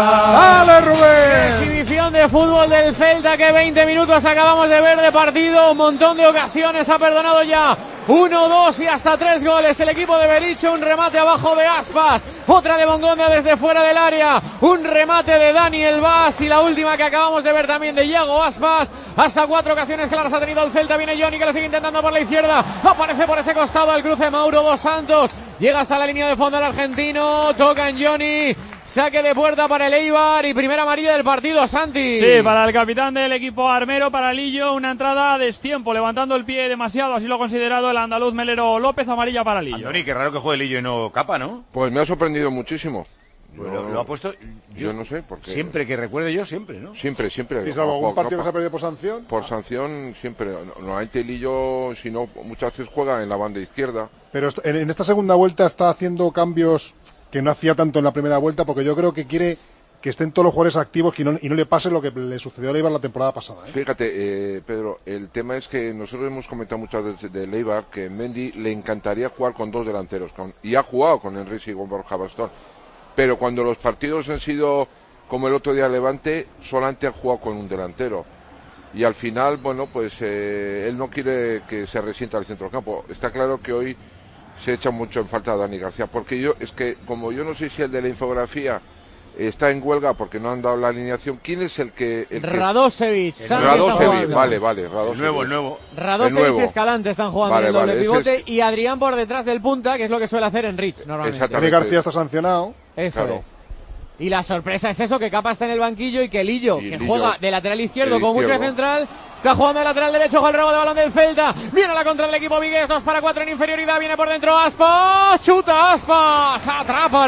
la. Dale, Rubén. Exhibición de fútbol del Celta que veinte minutos acabamos de ver de partido, un montón de ocasiones, ha perdonado ya uno, dos y hasta tres goles el equipo de Berizzo, un remate abajo de Aspas, otra de Bongonda desde fuera del área, un remate de Daniel Vaz y la última que acabamos de ver también de Iago Aspas, hasta cuatro ocasiones claras ha tenido el Celta, viene Johnny que lo sigue intentando por la izquierda, aparece por ese costado al cruce Mauro dos Santos, llega hasta la línea de fondo el argentino, toca en Johnny. Saque de puerta para el Eibar y primera amarilla del partido, Santi. Sí, para el capitán del equipo armero, para Lillo, una entrada a destiempo, levantando el pie demasiado, así lo ha considerado el andaluz Melero López, amarilla para Lillo. Andoni, qué raro que juegue Lillo y no Capa, ¿no? Pues me ha sorprendido muchísimo. Pues lo, lo ha puesto. Yo, yo no sé, porque siempre que recuerde yo, siempre, ¿no? Siempre, siempre. ¿Y salvo algún partido que se ha perdido por sanción? Por sanción, siempre. Normalmente Lillo, si no, muchas veces juega en la banda izquierda. Pero en, en esta segunda vuelta está haciendo cambios que no hacía tanto en la primera vuelta, porque yo creo que quiere que estén todos los jugadores activos y no, y no le pase lo que le sucedió a Leibar la temporada pasada, ¿eh? Fíjate, eh, Pedro, el tema es que nosotros hemos comentado muchas veces de Leibar que Mendy le encantaría jugar con dos delanteros, con, y ha jugado con Enrique y con Borja Bastón, pero cuando los partidos han sido como el otro día Levante, solamente han jugado con un delantero. Y al final, bueno, pues eh, él no quiere que se resienta al centro del campo. Está claro que hoy se echa mucho en falta a Dani García, porque yo, es que como yo no sé si el de la infografía está en huelga porque no han dado la alineación, ¿quién es el que...? El que... Radosevic. Radosevic, vale, vale, Radosevic. El nuevo, el nuevo. Radosevic y Escalante están jugando vale, en el doble vale, pivote es... y Adrián por detrás del punta, que es lo que suele hacer Enrich normalmente. Dani García está sancionado. Eso claro. es. Y la sorpresa es eso, que Capa está en el banquillo y que Lillo, y que Lillo, juega de lateral izquierdo con izquierdo. mucho de central, está jugando de lateral derecho con el rebo de balón del Celta. Viene la contra del equipo Vigues, dos para cuatro en inferioridad, viene por dentro Aspas, chuta Aspas, atrapa,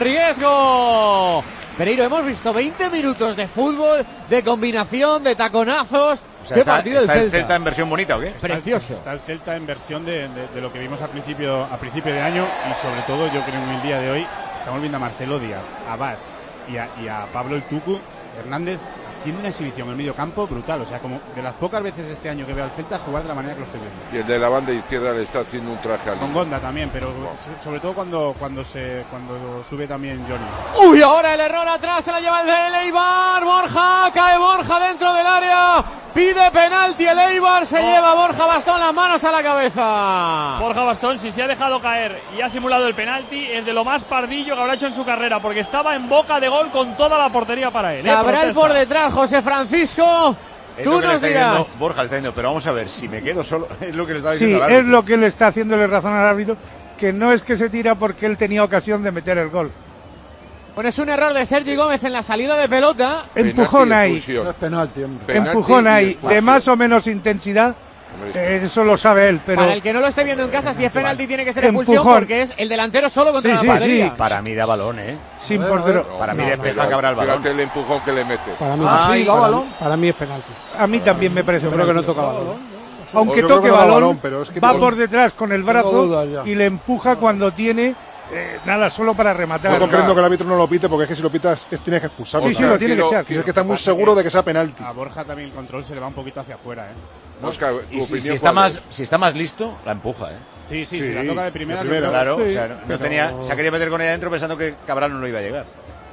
riesgo. Pereiro, hemos visto veinte minutos de fútbol, de combinación, de taconazos. O sea, ¿Qué está, partido está del el Celta? Celta en versión bonita, ¿o qué? Precioso. Está el Celta en versión de, de, de lo que vimos al principio, a principio de año y sobre todo yo creo en el día de hoy estamos viendo a Marcelo Díaz, a Bas y a, y a Pablo el Tucu Hernández haciendo una exhibición en el medio campo brutal, o sea, como de las pocas veces este año que veo al Celta jugar de la manera que lo estoy viendo. Y el de la banda izquierda le está haciendo un traje al... Con Gonda también, pero so- sobre todo cuando cuando se cuando sube también Johnny. Uy, ahora el error atrás, se la lleva el de Eibar, Borja, cae Borja dentro del área, pide penalti el Eibar, se lleva Borja Bastón las manos a la cabeza. Borja Bastón, si se ha dejado caer y ha simulado el penalti, es de lo más pardillo que habrá hecho en su carrera, porque estaba en boca de gol con toda la portería para él. ¿eh? Cabral por detrás, José Francisco. Es Tú lo que le nos está dirás. diciendo Borja, le está diciendo, pero vamos a ver, si me quedo solo, es lo que le está Sí, diciendo al es árbitro. lo que le está haciéndole razón al árbitro, que no es que se tira porque él tenía ocasión de meter el gol. Bueno, es un error de Sergi Gómez en la salida de pelota. Empujón ahí, No es penalti, hombre. empujón ahí, de más o menos intensidad, Eh, eso lo sabe él, pero... Para el que no lo esté viendo en casa, si es penalti tiene que ser expulsión Empujón. porque es el delantero solo contra Sí, la sí, portería. sí. Para mí da balón, ¿eh? Sin portero. Para mí No, despeja no, Cabral balón. Fíjate el empujón que le mete. Para mí, Ah, sí, da para, balón. para mí es penalti. A mí también me parece Yo creo que no penalti. toca balón. Aunque Yo creo toque que no da balón, balón, pero es que va no- por detrás con el Tengo brazo dudas ya. y le empuja cuando tiene eh, nada, solo para rematar. Yo comprendo que el árbitro no lo pite porque es que si lo pitas es, tienes que expulsarlo. Sí, sí, lo tiene que echar. Tienes que estar muy seguro de que sea penalti. A Borja también el control se le va un poquito hacia afuera, ¿eh? Oscar, Y tu si, opinión, si está ¿cuál más, es? si está más listo, la empuja, ¿eh? Sí, sí, Sí, si la toca de primera. de primera. Claro, Sí, o sea, no pero- tenía, se ha querido meter con ella adentro pensando que Cabral no lo iba a llegar.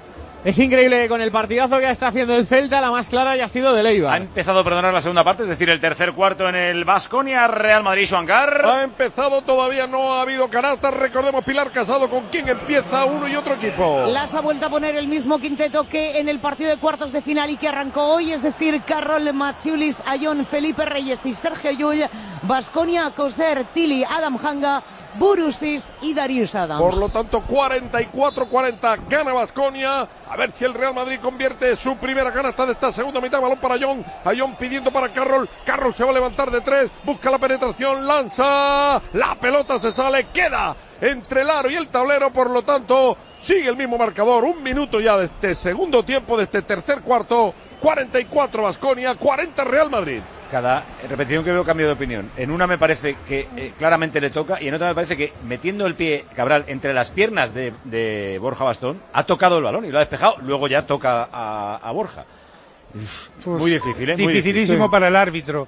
Es increíble que con el partidazo que está haciendo el Celta, la más clara haya sido de Ha Leiva. empezado a perdonar la segunda parte, es decir, el tercer cuarto en el Baskonia, Real Madrid, Suancar. Ha empezado, todavía no ha habido canastas. Recordemos Pilar Casado con quién empieza uno y otro equipo. Las ha vuelto a poner el mismo quinteto que en el partido de cuartos de final y que arrancó hoy, es decir, Carroll, Matsiulis, Ayón, Felipe Reyes y Sergio Llull, Baskonia, Coser, Tili, Adam Hanga, Burusis y Darius Adams. Por lo tanto, cuarenta y cuatro cuarenta gana Baskonia. A ver si el Real Madrid convierte su primera canasta de esta segunda mitad. Balón para Ayón. Ayón pidiendo para Carroll. Carroll se va a levantar de tres. Busca la penetración. Lanza. La pelota se sale. Queda entre el aro y el tablero. Por lo tanto, sigue el mismo marcador. Un minuto ya de este segundo tiempo, de este tercer cuarto. cuarenta y cuatro Baskonia, cuarenta Real Madrid. Cada repetición que veo cambio de opinión. En una me parece que eh, claramente le toca y en otra me parece que metiendo el pie Cabral entre las piernas de, de Borja Bastón ha tocado el balón y lo ha despejado. Luego ya toca a, a Borja. Pues, Muy difícil, ¿eh? Muy dificilísimo difícil. para el árbitro.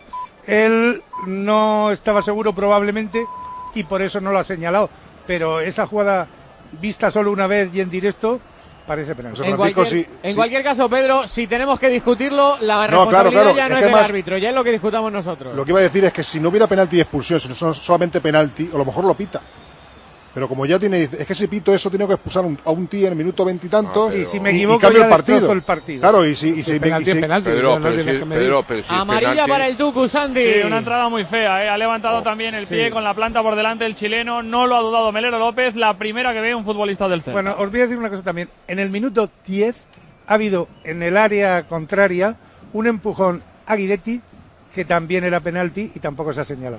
Él no estaba seguro probablemente y por eso no lo ha señalado. Pero esa jugada vista solo una vez y en directo parece penal. En cualquier, en cualquier caso, Pedro, si tenemos que discutirlo, la No, claro, responsabilidad claro, ya no es es, que del más- árbitro, ya es lo que discutamos nosotros. Lo que iba a decir es que si no hubiera penalti y expulsión, si no son solamente penalti, a lo mejor lo pita. Pero como ya tiene, es que si pito eso, tiene que expulsar un- a un tío en el minuto veintitantos Y si me y, y equivoco, cambia ya el partido. destrozo el partido. Claro, y si, y Si si, es penalti, y si- es penalti. Pedro, no pero tienes si- que medir. Pedro, pero si es Amarilla penalti- para el Tucu, Sandy. Sí, una entrada muy fea, ¿eh? Ha levantado también el pie con la planta por delante el chileno, no lo ha dudado Melero López, la primera que ve un futbolista del Celta. Bueno, os voy a decir una cosa también. En el minuto diez ha habido en el área contraria un empujón a Guidetti que también era penalti y tampoco se ha señalado.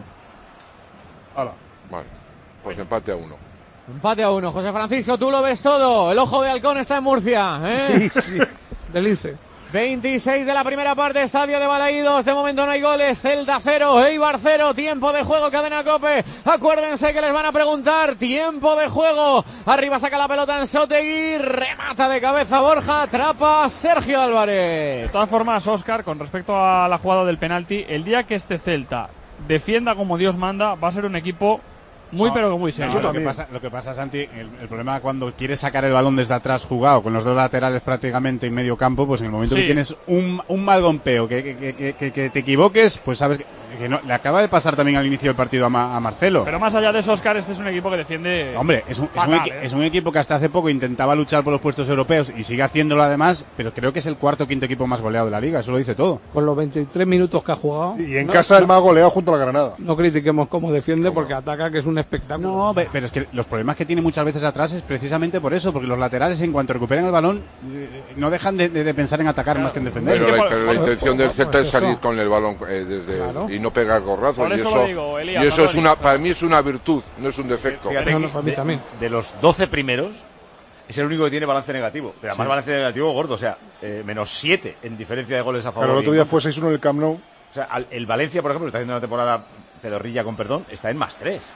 Hala. Vale, pues empate a uno. Empate a uno. José Francisco, tú lo ves todo. El ojo de halcón está en Murcia. ¿eh? Sí, sí. Del Lince. veintiséis de la primera parte, estadio de Balaídos. De momento no hay goles. Celta cero, Eibar cero. Tiempo de juego, cadena COPE. Acuérdense que les van a preguntar. Tiempo de juego. Arriba saca la pelota en Sotegui. Remata de cabeza Borja. Atrapa Sergio Álvarez. De todas formas, Óscar, con respecto a la jugada del penalti, el día que este Celta defienda como Dios manda, va a ser un equipo muy No, pero que muy no, serio. lo, que pasa, lo que pasa, Santi, el, el problema cuando quieres sacar el balón desde atrás jugado, con los dos laterales prácticamente en medio campo, pues en el momento Sí. que tienes un, un mal golpeo, que, que, que, que, que te equivoques, pues sabes que, que no, le acaba de pasar también al inicio del partido a, Ma- a Marcelo. Pero más allá de eso, Óscar, este es un equipo que defiende. Hombre, es un, es, un fatal, equi- ¿eh? es un equipo que hasta hace poco intentaba luchar por los puestos europeos y sigue haciéndolo además, pero creo que es el cuarto o quinto equipo más goleado de la liga, eso lo dice todo. Con los veintitrés minutos que ha jugado. Y en no- casa el más goleado junto a la Granada. No critiquemos cómo defiende porque ataca, que es un espectáculo. No, pe- pero es que los problemas que tiene muchas veces atrás es precisamente por eso, porque los laterales en cuanto recuperan el balón eh, no dejan de, de- de pensar en atacar más que en defender. Pero, que la, por- pero la por- intención del pues Celta es eso. salir con el balón eh, desde Claro. y no pegar gorrazos. Por y eso eso, lo digo, Elías, y eso es Andoni. una, para mí es una virtud, no es un defecto. Fíjate No, que no, para mí de, también. de los doce primeros es el único que tiene balance negativo. Pero además Sí. balance negativo gordo, o sea, eh, menos siete en diferencia de goles a favor. Claro, el otro y día en fue seis uno en el Camp Nou. O sea, al- el Valencia, por ejemplo, está haciendo una temporada pedorrilla con perdón, está en más tres.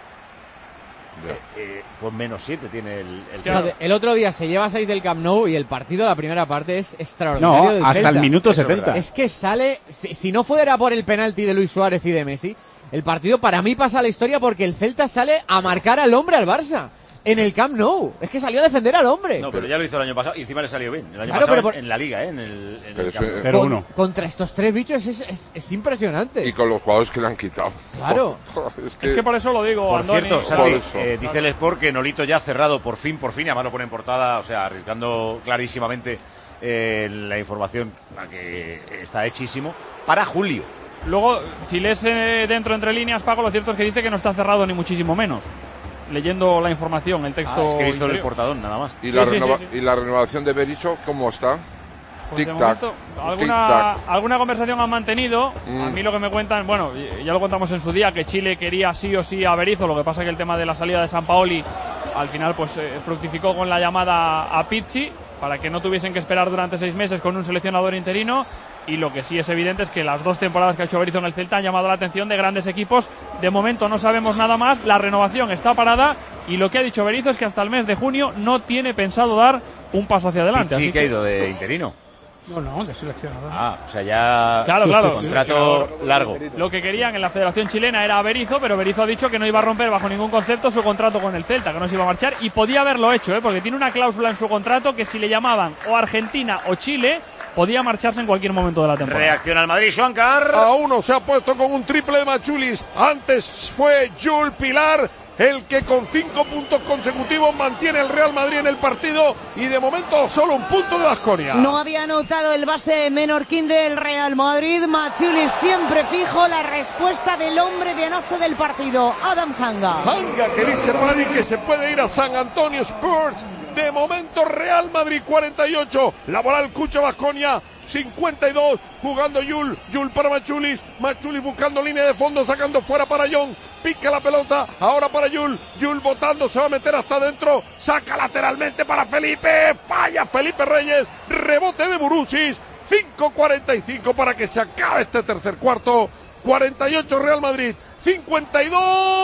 Ya. Eh, eh, pues menos siete tiene el, el Fíjate, Celta. el otro día se lleva seis del Camp Nou y el partido de la primera parte es extraordinario. No, del hasta Celta. el minuto Eso es setenta. verdad. Es que sale, si, si no fuera por el penalti de Luis Suárez y de Messi, el partido para mí pasa a la historia porque el Celta sale a marcar al hombre al Barça. En el Camp Nou. Es que salió a defender al hombre. No, pero ya lo hizo el año pasado y encima le salió bien. El año Claro, pasado pero en, por- en la liga, ¿eh? En el, en Pero el Camp Nou. es que- cero Con- uno. contra estos tres bichos es, es, es impresionante. Y con los jugadores que le han quitado. Claro. es que, Es que por eso lo digo, Por Andoni. cierto, Santi, Por eso. eh, dice el Sport que Nolito ya ha cerrado por fin, por fin, y además lo pone en portada, o sea, arriesgando clarísimamente eh, la información a que está hechísimo, para julio. Luego, si lees eh, dentro entre líneas, Paco, lo cierto es que dice que no está cerrado ni muchísimo menos. Leyendo la información, el texto. Ah, es que he visto el interior. portadón, nada más. ¿Y, la Sí, sí, renova- sí, sí. y la renovación de Berizzo cómo está? Pues de momento, alguna, alguna conversación han mantenido. Mm. A mí lo que me cuentan, bueno, ya lo contamos en su día, que Chile quería sí o sí a Berizzo. Lo que pasa que el tema de la salida de Sampaoli al final pues eh, fructificó con la llamada a Pizzi para que no tuviesen que esperar durante seis meses con un seleccionador interino. Y lo que sí es evidente es que las dos temporadas que ha hecho Berizzo en el Celta han llamado la atención de grandes equipos. De momento no sabemos nada más, la renovación está parada y lo que ha dicho Berizzo es que hasta el mes de junio no tiene pensado dar un paso hacia adelante. Sí, así que ha ido de interino. No, no, de seleccionador. Ah, o sea, ya. Claro, sí, claro. Contrato largo. Lo que querían en la Federación Chilena era a Berizzo, pero Berizzo ha dicho que no iba a romper bajo ningún concepto su contrato con el Celta, que no se iba a marchar, y podía haberlo hecho, ¿eh? Porque tiene una cláusula en su contrato que si le llamaban o Argentina o Chile, podía marcharse en cualquier momento de la temporada. Reacciona el Madrid, Juancar. Ah, Ah, oh. A uno se ha puesto con un triple de Machulis. Antes fue Jules Pilar el que con cinco puntos consecutivos mantiene el Real Madrid en el partido y de momento solo un punto de Baskonia. No había anotado el base menorquín del Real Madrid. Machulis siempre fijo. La respuesta del hombre de anoche del partido, Adam Hanga. Hanga, que dice Rani que se puede ir a San Antonio Spurs. De momento Real Madrid cuarenta y ocho, Laboral Cucha Baskonia cincuenta y dos, jugando Yul, Yul para Machulis, Machulis buscando línea de fondo, sacando fuera para John, pica la pelota, ahora para Yul, Yul botando, se va a meter hasta adentro, saca lateralmente para Felipe, falla Felipe Reyes, rebote de Burusis, cinco cuarenta y cinco para que se acabe este tercer cuarto, cuarenta y ocho Real Madrid, cincuenta y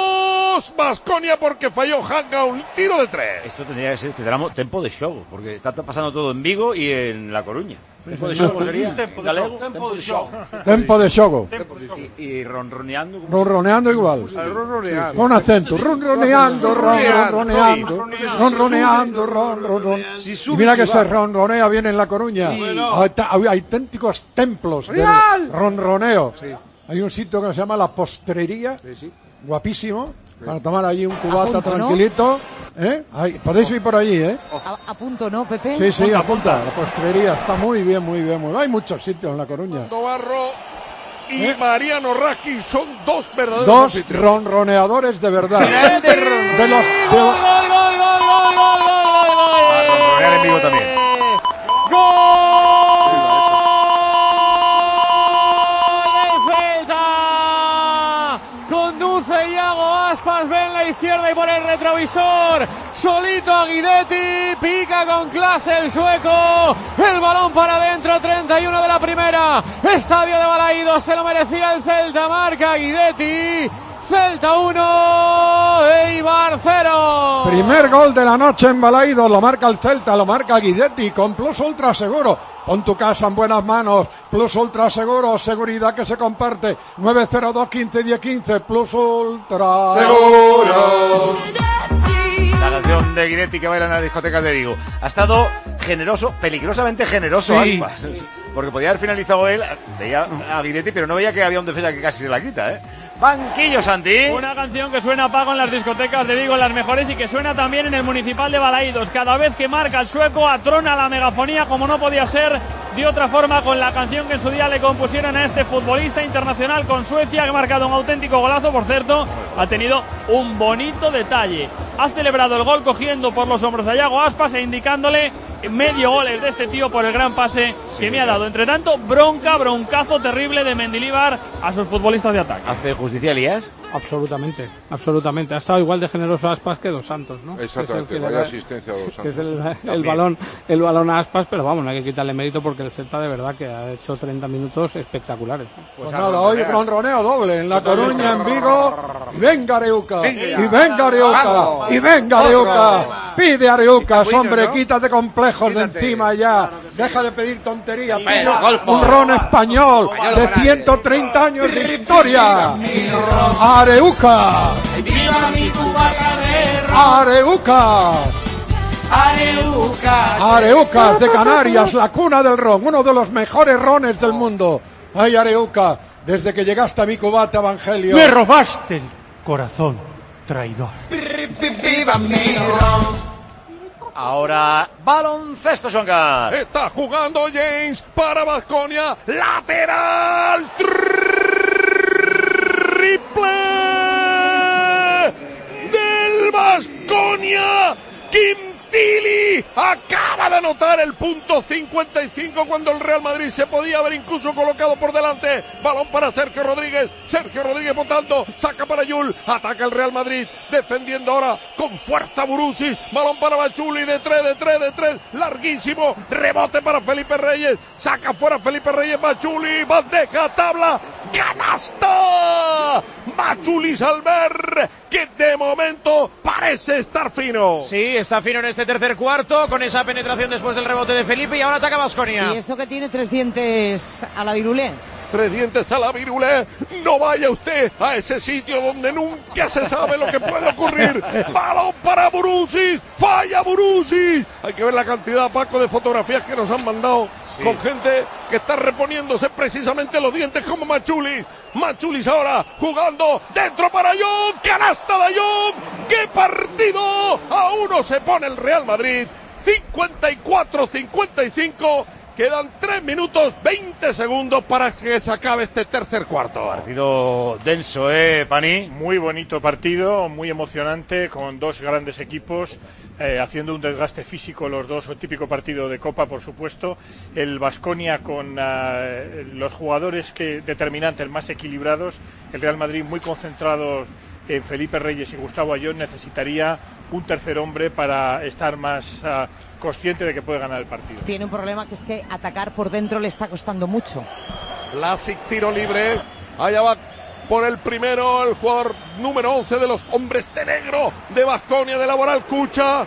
dos Baskonia porque falló Hanga un tiro de tres. Esto tendría que ser tempo de show, porque está pasando todo en Vigo y en La Coruña. ¿Tempo de show sería? Tempo de Galego, show. Tempo de show. Tempo de show. Y, y ronroneando. Ronroneando igual. Ronroneando. Con acento. Ronroneando, ronroneando. Ronroneando, ronroneando. Y mira que se ronronea bien en La Coruña. Hay auténticos templos de ronroneo. Hay un sitio que se llama La Postrería, guapísimo, para tomar allí un cubata Apunto, tranquilito. ¿Eh? Ahí, podéis ir por allí, ¿eh? A, a punto, ¿no, Pepe? Sí, sí, apunta. La Postrería está muy bien, muy bien, muy bien. Hay muchos sitios en La Coruña. Barro y ¿Eh? Mariano Raskin son dos verdaderos Dos anfitriones. ronroneadores de verdad. De los... De... ¡Gol, gol, gol, gol, gol, gol, gol! A ronronear en Vigo también. Aspas ve en la izquierda y por el retrovisor solito a Guidetti, pica con clase el sueco, el balón para adentro, treinta y uno de la primera, estadio de Balaídos, se lo merecía el Celta, marca Guidetti, Celta uno, Eibar cero. Primer gol de la noche en Balaídos, lo marca el Celta, lo marca Guidetti con Plus Ultra Seguro. Pon tu casa en buenas manos. Plus Ultra Seguro, seguridad que se comparte. nueve cero dos, quince, diez, quince. Plus Ultra Seguro. La canción de Guidetti que baila en las discotecas de Vigo. Ha estado generoso, peligrosamente generoso, sí. Aspas. Porque podía haber finalizado él, veía a Guidetti, pero no veía que había un defensa que casi se la quita, ¿eh? Banquillo, Santi. Una canción que suena Paco en las discotecas de Vigo, en las mejores, y que suena también en el Municipal de Balaídos. Cada vez que marca el sueco atrona la megafonía, como no podía ser de otra forma, con la canción que en su día le compusieron a este futbolista internacional con Suecia, que ha marcado un auténtico golazo. Por cierto, ha tenido un bonito detalle. Ha celebrado el gol cogiendo por los hombros a Iago Aspas e indicándole medio gol de este tío por el gran pase que sí, me ha dado. Entre tanto, bronca, broncazo terrible de Mendilibar a sus futbolistas de ataque. ¿Hace justicia Elías? Absolutamente, absolutamente. Ha estado igual de generoso Aspas que Dos Santos, ¿no? Exactamente, vaya asistencia a Dos Santos. Que es el, el balón, el balón a Aspas, pero vamos, no hay que quitarle mérito porque el Celta de verdad que ha hecho treinta minutos espectaculares. Pues, pues nada, hoy ronroneo doble en La Coruña, en Vigo. Y venga Areuca, y venga Areuca, y venga Areuca. Pide Areucas, hombre, quítate complejos de encima ya. Deja de pedir tonterías, pide un ron español de ciento treinta años de historia. Areuca. Areucas. Areucas. Areucas de Canarias, la cuna del ron, uno de los mejores rones del mundo. Ay, Areuca, desde que llegaste a mi cubata, Evangelio. Me robaste el corazón, traidor. ¡Viva mi ron! Ahora, baloncesto, Songar. Está jugando James para Baskonia. Lateral. Triple del Baskonia. Quintili acaba para anotar el punto cincuenta y cinco cuando el Real Madrid se podía haber incluso colocado por delante. Balón para Sergio Rodríguez, Sergio Rodríguez votando, saca para Yul, ataca el Real Madrid, defendiendo ahora con fuerza Borussia, balón para Bachuli, de tres, de tres, de tres, larguísimo, rebote para Felipe Reyes, saca fuera Felipe Reyes, Bachuli, bandeja, tabla, canasta, Bachuli Salver, que de momento parece estar fino. Sí, está fino en este tercer cuarto, con esa penetración después del rebote de Felipe, y ahora ataca Baskonia. Y eso que tiene tres dientes a la virulé. Tres dientes a la virulé, no vaya usted a ese sitio donde nunca se sabe lo que puede ocurrir. Balón para Borussia, falla Borussia. Hay que ver la cantidad, Paco, de fotografías que nos han mandado, sí, con gente que está reponiéndose precisamente los dientes como Machulis. Machulis ahora jugando dentro para Young, canasta de Young. ¡Qué partido! A uno se pone el Real Madrid, cincuenta y cuatro a cincuenta y cinco. Quedan tres minutos veinte segundos para que se acabe este tercer cuarto. Partido denso, ¿eh, Pani? Muy bonito partido, muy emocionante, con dos grandes equipos eh, haciendo un desgaste físico los dos, un típico partido de Copa, por supuesto. El Baskonia con uh, los jugadores que determinantes, más equilibrados. El Real Madrid muy concentrado en Felipe Reyes y Gustavo Ayón. Necesitaría un tercer hombre para estar más uh, consciente de que puede ganar el partido. Tiene un problema, que es que atacar por dentro le está costando mucho. Vlasic, tiro libre, allá va por el primero el jugador número once de los hombres de negro de Baskonia, de Laboral Cucha.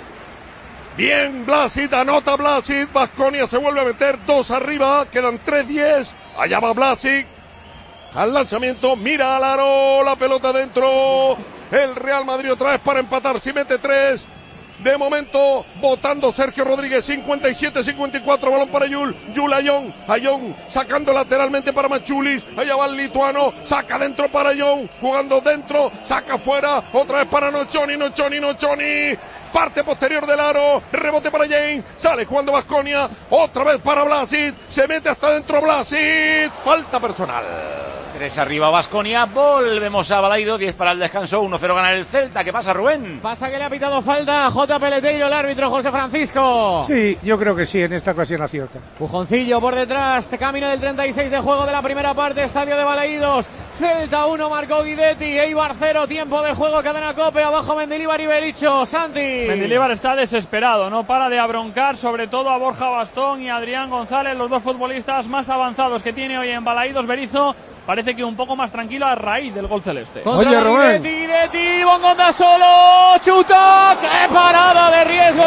Bien, Vlasic, anota Vlasic, Baskonia se vuelve a meter dos arriba, quedan tres diez, allá va Vlasic, al lanzamiento, mira al aro, la pelota dentro, el Real Madrid otra vez para empatar, si mete tres. De momento, votando Sergio Rodríguez, cincuenta y siete a cincuenta y cuatro, balón para Yul, Yul Ayón, Ayón sacando lateralmente para Machulis, allá va el lituano, saca dentro para Ayón, jugando dentro, saca fuera, otra vez para Nocioni, Nocioni, Nocioni, parte posterior del aro, rebote para James, sale jugando Baskonia, otra vez para Vlasic, se mete hasta dentro Vlasic, falta personal. Tres arriba Baskonia, volvemos a Balaido, diez para el descanso, uno cero gana el Celta. ¿Qué pasa, Rubén? Pasa que le ha pitado falta a J. Peleteiro, el árbitro José Francisco. Sí, yo creo que sí, en esta ocasión acierta. Pujoncillo por detrás, camino del treinta y seis de juego de la primera parte, estadio de Balaidos. Celta uno, marcó Guidetti, Eibar cero, tiempo de juego, cadena Cope, abajo Mendilibar y Bericho. Santi. Mendilibar está desesperado, no para de abroncar, sobre todo a Borja Bastón y a Adrián González, los dos futbolistas más avanzados que tiene hoy en Balaidos. Berizzo parece que un poco más tranquilo a raíz del gol celeste. Contra Oye, Rubén. Guidetti, Guidetti, Bongonda solo, chuta, qué parada de riesgo,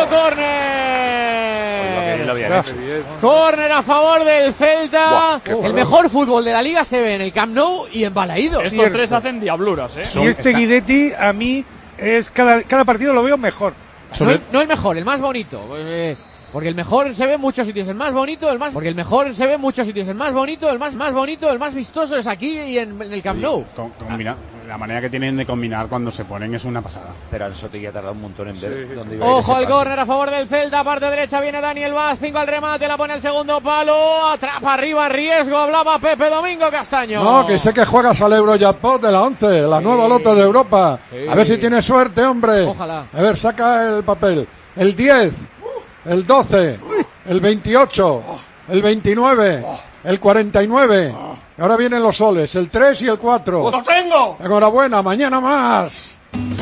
córner. Córner a favor del Celta. Buah, el mejor fútbol de la liga se ve en el Camp Nou y en Balaidos. Estos Cierto. tres hacen diabluras, ¿eh? Y este está... Guidetti a mí es cada, cada partido lo veo mejor. No, no el mejor, el más bonito. Eh, Porque el mejor se ve en muchos sitios, el más bonito, el más... Porque el mejor se ve en muchos sitios, el más bonito, el más más bonito, el más vistoso es aquí y en, en el Camp Nou. Con, combina, la manera que tienen de combinar cuando se ponen es una pasada. Pero Ancelotti ya ha tardado un montón en ver sí. dónde iba. Ojo al córner a favor del Celta, parte derecha viene Daniel Vaz, cinco al remate, la pone el segundo palo, atrapa arriba, riesgo, hablaba Pepe Domingo Castaño. No, que sé que juegas al Eurojackpot de la once, la sí. nueva loto de Europa. Sí. A ver si tienes suerte, hombre. Ojalá. A ver, saca el papel. El diez. El doce, el veintiocho, el veintinueve, el cuarenta y nueve. Ahora vienen los soles, el tres y el cuatro. ¡Lo tengo! Enhorabuena, mañana más.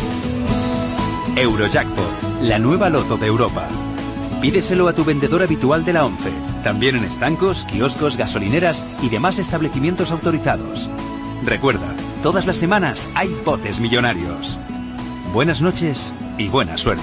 Eurojackpot, la nueva loto de Europa. Pídeselo a tu vendedor habitual de la once. También en estancos, kioscos, gasolineras y demás establecimientos autorizados. Recuerda, todas las semanas hay botes millonarios. Buenas noches y buena suerte.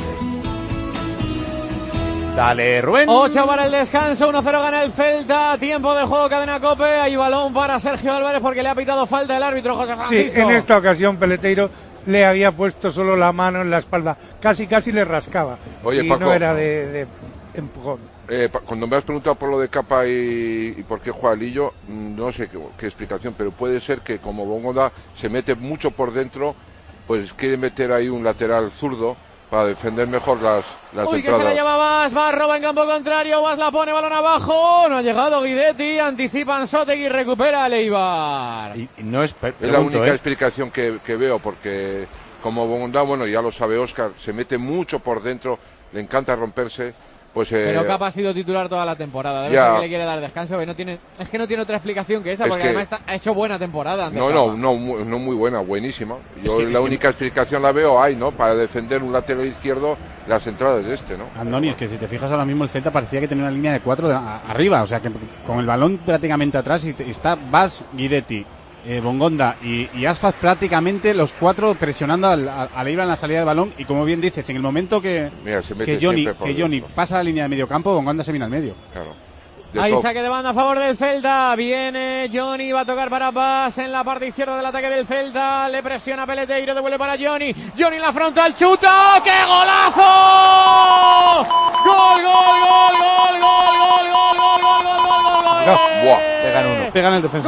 Dale, Rubén. ocho para el descanso, uno cero gana el Celta. Tiempo de juego, cadena Cope. Hay balón para Sergio Álvarez porque le ha pitado falta el árbitro José Francisco. Sí, en esta ocasión Peleteiro le había puesto solo la mano en la espalda. Casi, casi le rascaba. Oye, y Paco, no era de, de empujón. Eh, cuando me has preguntado por lo de Capa y, y por qué juega Lillo, no sé qué, qué explicación, pero puede ser que como Bongonda se mete mucho por dentro, pues quiere meter ahí un lateral zurdo para defender mejor las, las Uy, entradas. Que se la lleva Vas, Vas roba en campo contrario, Vas la pone, balón abajo, no ha llegado Guidetti, anticipa Anzotegui y recupera a Eibar. Y, y no es, es la única ¿eh? explicación que, que veo, porque como Bongonda, bueno, ya lo sabe Óscar, se mete mucho por dentro, le encanta romperse, Pues, eh, pero Capa ha sido titular toda la temporada. Debe ya. ser que le quiere dar descanso. Que no tiene, es que no tiene otra explicación que esa, Es porque que- además está- ha hecho buena temporada. No, no, no, mu- no muy buena, buenísima. Yo Es que- la es que- única explicación la veo ahí, ¿no? Para defender un lateral izquierdo, las entradas de este, ¿no? Andoni, es que si te fijas ahora mismo el Celta parecía que tenía una línea de cuatro de- a- arriba, o sea que con el balón prácticamente atrás y te- está Bas, Guidetti, eh, Bongonda y, y Asfalt prácticamente los cuatro presionando al, al, al Eibar en la salida del balón, y como bien dices, en el momento que, Mira, se mete que Johnny, siempre por que Johnny dentro. pasa la línea de medio campo, Bongonda se viene al medio. Claro. Hay saque de banda a favor del Celta. Viene Johnny, va a tocar para Paz en la parte izquierda del ataque del Celta. Le presiona Peleteiro, devuelve para Johnny. Johnny en la frontal, chuta. ¡Qué golazo! ¡Gol, gol, gol, gol, gol, gol, gol, gol, gol, gol, gol, gol, gol! No, buah, pegan uno. Pegan el defensa.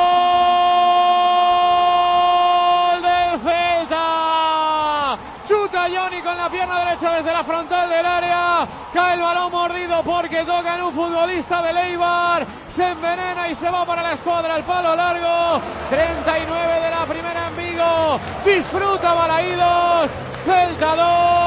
¡Gol del Celta! Chuta Johnny con la pierna derecha desde la frontal del área. Cae el balón mordido porque toca en un futbolista del Eibar. Se envenena y se va para la escuadra. El palo largo. treinta y nueve de la primera en Vigo. Disfruta Balaídos. Celta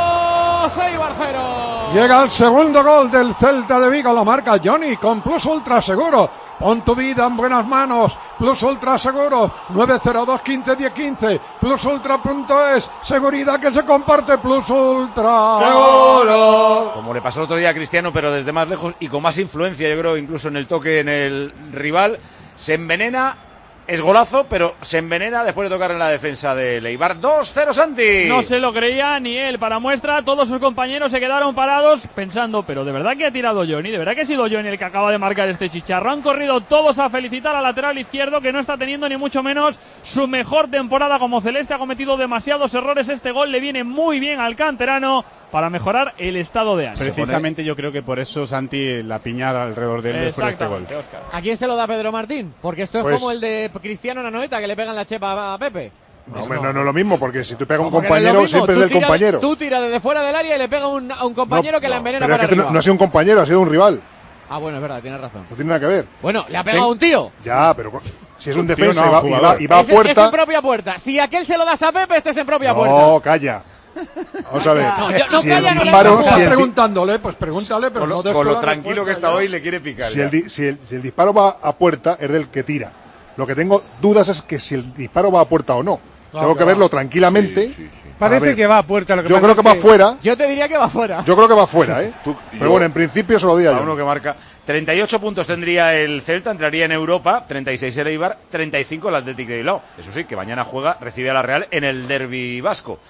dos, Eibar cero. Llega el segundo gol del Celta de Vigo, lo marca Johnny con Plus Ultra Seguro. Pon tu vida en buenas manos. Plus Ultra Seguro, nueve cero dos quince diez quince. Plus Ultra punto es. Seguridad que se comparte. Plus Ultra. ¡Seguro! Como le pasó el otro día a Cristiano, pero desde más lejos y con más influencia, yo creo, incluso en el toque en el rival. Se envenena. Es golazo, pero se envenena después de tocar en la defensa del Eibar. dos cero, Santi. No se lo creía ni él. Para muestra, todos sus compañeros se quedaron parados pensando, pero ¿de verdad que ha tirado Johnny? ¿De verdad que ha sido Johnny el que acaba de marcar este chicharro? Han corrido todos a felicitar al lateral izquierdo, que no está teniendo ni mucho menos su mejor temporada como celeste. Ha cometido demasiados errores. Este gol le viene muy bien al canterano para mejorar el estado de ánimo. Precisamente yo creo que por eso Santi la piña alrededor de él después de este gol. ¿A quién se lo da Pedro Martín? Porque esto es Pues- como el de Cristiano en Anoeta, que le pegan la chepa a Pepe. No, hombre, no, no es lo mismo, porque si tú pegas a un Como que no es lo compañero, mismo. siempre es Tú del tira- compañero. Tú tiras desde fuera del área y le pega un- a un compañero que la envenena Pero es para que este no, arriba. no ha sido un compañero, ha sido un rival. Ah, bueno, es verdad, tienes razón. No tiene nada que ver. Bueno, le ha pegado a un tío. Ya, pero co- si es un Un tío, defensa no, y va, un y va- jugador. y va a Es- Es puerta. en propia puerta. Si aquel se lo das a Pepe, este es en propia puerta. No, calla. Vamos a ver. No, yo- no, Si calla, el no le disparo- digas. si Estás el di- preguntándole, pues pregúntale, pero Con no lo, des con lo toda la tranquilo que respuesta está ya. hoy, le quiere picar. Si ya. el, di- si, el, si el disparo va a puerta, es del que tira. Lo que tengo dudas es que si el disparo va a puerta o no. Claro Tengo que que va. verlo tranquilamente. Parece A ver, que va a puerta. Lo que Yo pasa creo es que va fuera. Yo te diría que va fuera. Yo creo que va fuera, ¿eh? Tú- Pero yo- bueno, en principio se lo diría A yo. uno que marca treinta y ocho puntos tendría el Celta, entraría en Europa, treinta y seis el Eibar, treinta y cinco el Athletic de Bilbao. Eso sí, que mañana juega, recibe a la Real en el derbi vasco.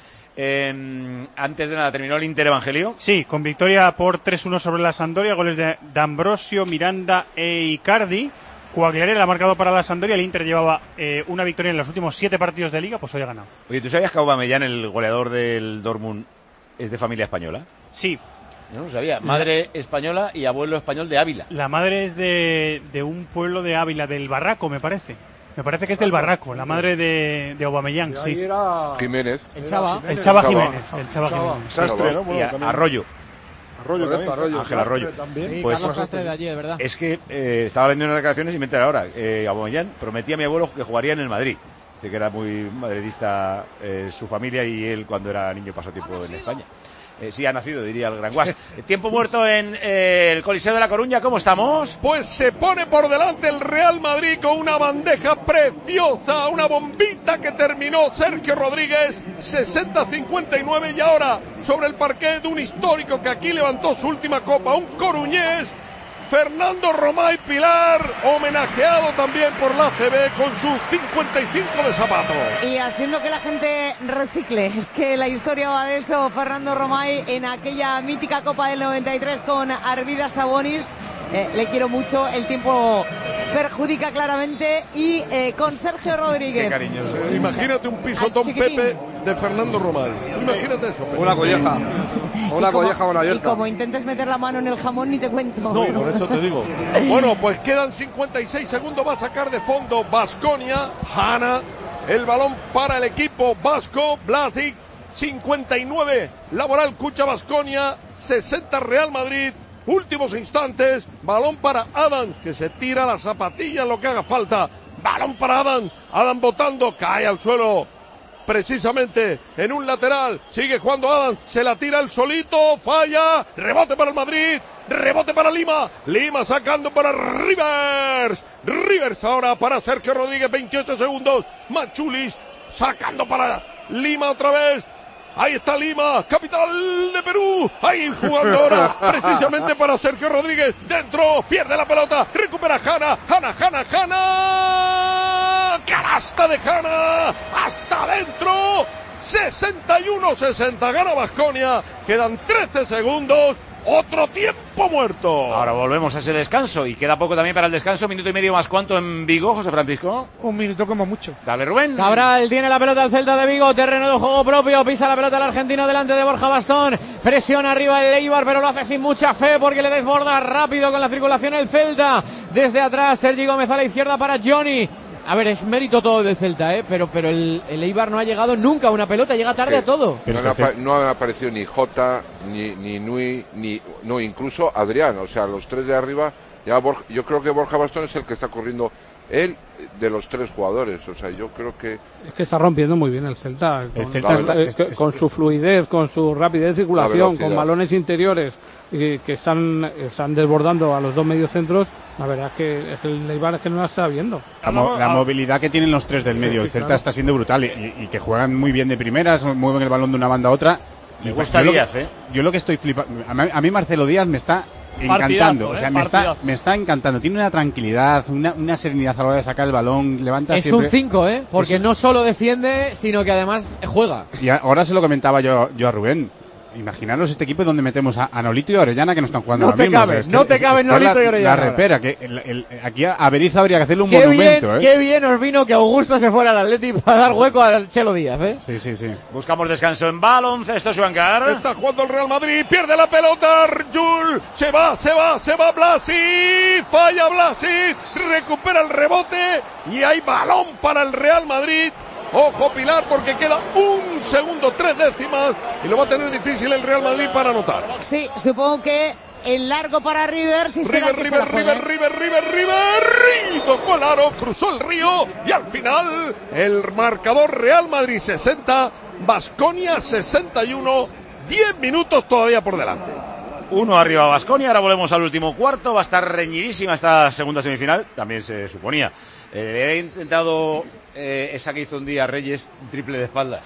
Eh, antes de nada, ¿terminó el Inter Evangelio? Sí, con victoria por tres uno sobre la Sampdoria, goles de D'Ambrosio, Miranda e Icardi. Quagliarella ha marcado para la Sampdoria. El Inter llevaba eh, una victoria en los últimos siete partidos de Liga, pues hoy ha ganado. Oye, ¿tú sabías que Aubameyang, el goleador del Dortmund, es de familia española? Sí. Yo no lo sabía. Madre española y abuelo español de Ávila. La madre es de, de un pueblo de Ávila, del Barraco, me parece. Me parece que es del Barraco, la madre de, de Aubameyang, Y ahí sí. era... Jiménez. El Chava. El Chava Chava. Jiménez. El Chava Chava. Jiménez. Sastre, ¿no? Y Bueno, a- también. Arroyo. Arroyo Correcto, también. Arroyo. Ángel Arroyo. Sastre también. Sí, Pues- Carlos Sastre de allí, es verdad. Es que eh, estaba leyendo unas declaraciones y me enteré ahora. Eh, Aubameyang prometía a mi abuelo que jugaría en el Madrid. Dice que era muy madridista eh, su familia y él cuando era niño pasó tiempo en España. Eh, sí, ha nacido, diría el Gran Guas. Tiempo muerto en eh, el Coliseo de La Coruña. ¿Cómo estamos? Pues se pone por delante el Real Madrid con una bandeja preciosa, una bombita que terminó Sergio Rodríguez, sesenta cincuenta y nueve, y ahora sobre el parquet un histórico que aquí levantó su última copa, un coruñés, Fernando Romay Pilar, homenajeado también por la A C B con sus cincuenta y cinco de zapato. Y haciendo que la gente recicle, es que la historia va de eso. Fernando Romay en aquella mítica Copa del noventa y tres con Arvidas Sabonis. Eh, le quiero mucho, el tiempo perjudica claramente. Y eh, con Sergio Rodríguez. Qué cariñoso. Imagínate un pisotón, Al chiquitín. Pepe, de Fernando Romay. Imagínate eso, Pepe. Una colleja. Una Y como- colleja, una Y abierta. como intentes meter la mano en el jamón, ni te cuento. No, por eso te digo. Bueno, pues quedan cincuenta y seis segundos. Va a sacar de fondo Baskonia. Hanna. El balón para el equipo vasco. Blasic. cincuenta y nueve. Laboral Cucha Baskonia. sesenta Real Madrid. Últimos instantes. Balón para Adams, que se tira la zapatilla en lo que haga falta. Balón para Adams. Adams botando. Cae al suelo. precisamente en un lateral. Sigue jugando Adams, se la tira el solito, falla, rebote para el Madrid, rebote para Lima, Lima sacando para Rivers, Rivers ahora para Sergio Rodríguez, veintiocho segundos, Machulis sacando para Lima otra vez. Ahí está Lima, capital de Perú. Ahí jugando ahora precisamente para Sergio Rodríguez. Dentro, pierde la pelota, recupera Jana, Jana, Jana, Jana. Canasta de Jana, hasta adentro. sesenta y uno sesenta, gana Baskonia. Quedan trece segundos. Otro tiempo muerto. Ahora volvemos a ese descanso y queda poco también para el descanso. Minuto y medio más. ¿Cuánto en Vigo, José Francisco? Un minuto como mucho. Dale, Rubén. Cabral tiene la pelota al Celta de Vigo. Terreno de juego propio. Pisa la pelota el argentino delante de Borja Bastón. Presiona arriba el Eibar, pero lo hace sin mucha fe porque le desborda rápido con la circulación el Celta. Desde atrás, Sergi Gómez a la izquierda para Johnny. A ver, es mérito todo del Celta, ¿eh? Pero, pero el, el Eibar no ha llegado nunca a una pelota, llega tarde sí. a todo. No, no, ha, no ha aparecido ni Jota, ni, ni Nui, ni no, incluso Adrián, o sea, los tres de arriba. Ya Borja, yo creo que Borja Bastón es el que está corriendo, él de los tres jugadores, o sea, yo creo que... Es que está rompiendo muy bien el Celta, con, el Celta está, eh, está, está, con su fluidez, con su rapidez de circulación, con balones interiores eh, que están están desbordando a los dos mediocentros. La verdad es que, es que el Eibar es que no la está viendo. La, mo la movilidad que tienen los tres del medio, sí, sí, el Celta claro. está siendo brutal y, y, y que juegan muy bien de primeras, mueven el balón de una banda a otra. Me gusta Díaz, que, ¿eh? Yo lo que estoy flipando, a mí, a mí Marcelo Díaz me está encantando, partidazo, o sea, eh, me está, me está encantando. Tiene una tranquilidad, una, una serenidad a la hora de sacar el balón, levanta es siempre. Es un cinco, ¿eh? Porque es... no solo defiende, sino que además juega. Y ahora se lo comentaba yo, yo a Rubén. Imaginaros este equipo donde metemos a, a Nolito y a Orellana que no están jugando no ahora te mismo. Cabe, o sea, no te cabe Nolito la, y Orellana. La repera, que el, el, aquí a, a Berizzo habría que hacerle un qué monumento, bien, ¿eh? Qué bien os vino que Augusto se fuera al Atlético para dar hueco al Chelo Díaz, ¿eh? Sí, sí, sí. Buscamos descanso en baloncesto, Juancar. Está jugando el Real Madrid, pierde la pelota, Jul, se va, se va, se va Blasi, falla Blasi, recupera el rebote y hay balón para el Real Madrid. Ojo Pilar porque queda un segundo, tres décimas y lo va a tener difícil el Real Madrid para anotar. Sí, supongo que el largo para River, si será River, River, River, River, River, River, tocó el aro, cruzó el río y al final el marcador Real Madrid sesenta, Baskonia sesenta y uno, diez minutos todavía por delante. Uno arriba Baskonia, ahora volvemos al último cuarto, va a estar reñidísima esta segunda semifinal, también se suponía. Eh, he intentado eh, esa que hizo un día Reyes, un triple de espaldas.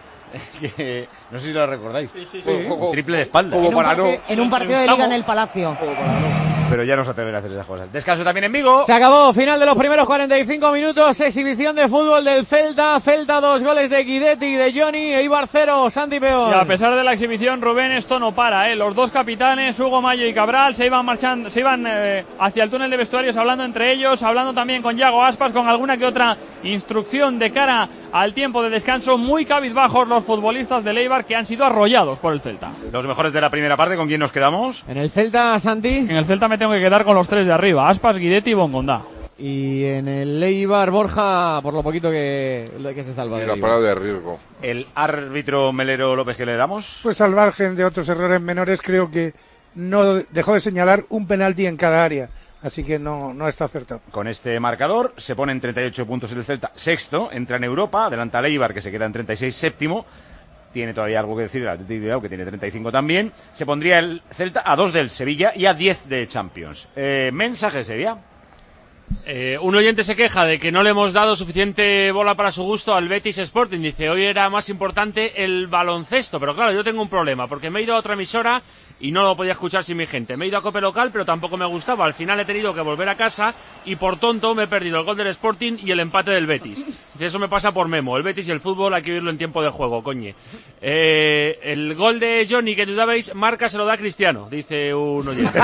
Que, no sé si lo recordáis. Sí, sí, sí. Un triple de espaldas. En un, parte, en un partido de liga en el Palacio. Pero ya no se atreven a hacer esas cosas. Descanso también en Vigo. Se acabó, final de los primeros cuarenta y cinco minutos. Exhibición de fútbol del Celta. Celta dos goles de Guidetti y de Johnny. Eibar cero, Santi Peón. Y a pesar de la exhibición, Rubén, esto no para, ¿eh? Los dos capitanes, Hugo Mayo y Cabral, se iban marchando, se iban eh, hacia el túnel de vestuarios hablando entre ellos, hablando también con Yago Aspas, con alguna que otra instrucción de cara al tiempo de descanso. Muy cabizbajos los futbolistas del Eibar que han sido arrollados por el Celta. Los mejores de la primera parte, ¿con quién nos quedamos? En el Celta, Santi. En el Celta me tengo que quedar con los tres de arriba, Aspas, Guidetti y Bongondá. Y en el Eibar, Borja, por lo poquito que, que se salva. Y de la parada de riesgo. ¿El árbitro Melero López que le damos? Pues al margen de otros errores menores, creo que no dejó de señalar un penalti en cada área. Así que no, no está acertado. Con este marcador se pone en treinta y ocho puntos el Celta, sexto, entra en Europa, adelanta al Eibar que se queda en treinta y seis, séptimo. Tiene todavía algo que decir el Atlético de Bilbao, que tiene treinta y cinco también. Se pondría el Celta a dos del Sevilla y a diez de Champions. Eh, mensaje, Sevilla. Eh, un oyente se queja de que no le hemos dado suficiente bola para su gusto al Betis Sporting. Dice, hoy era más importante el baloncesto. Pero claro, yo tengo un problema, porque me he ido a otra emisora y no lo podía escuchar sin mi gente. Me he ido a Cope Local, pero tampoco me gustaba. Al final he tenido que volver a casa y por tonto me he perdido el gol del Sporting y el empate del Betis. Dice, eso me pasa por Memo. El Betis y el fútbol hay que oírlo en tiempo de juego, coñe. Eh, el gol de Johnny que dudabais, marca se lo da Cristiano, dice un oyente.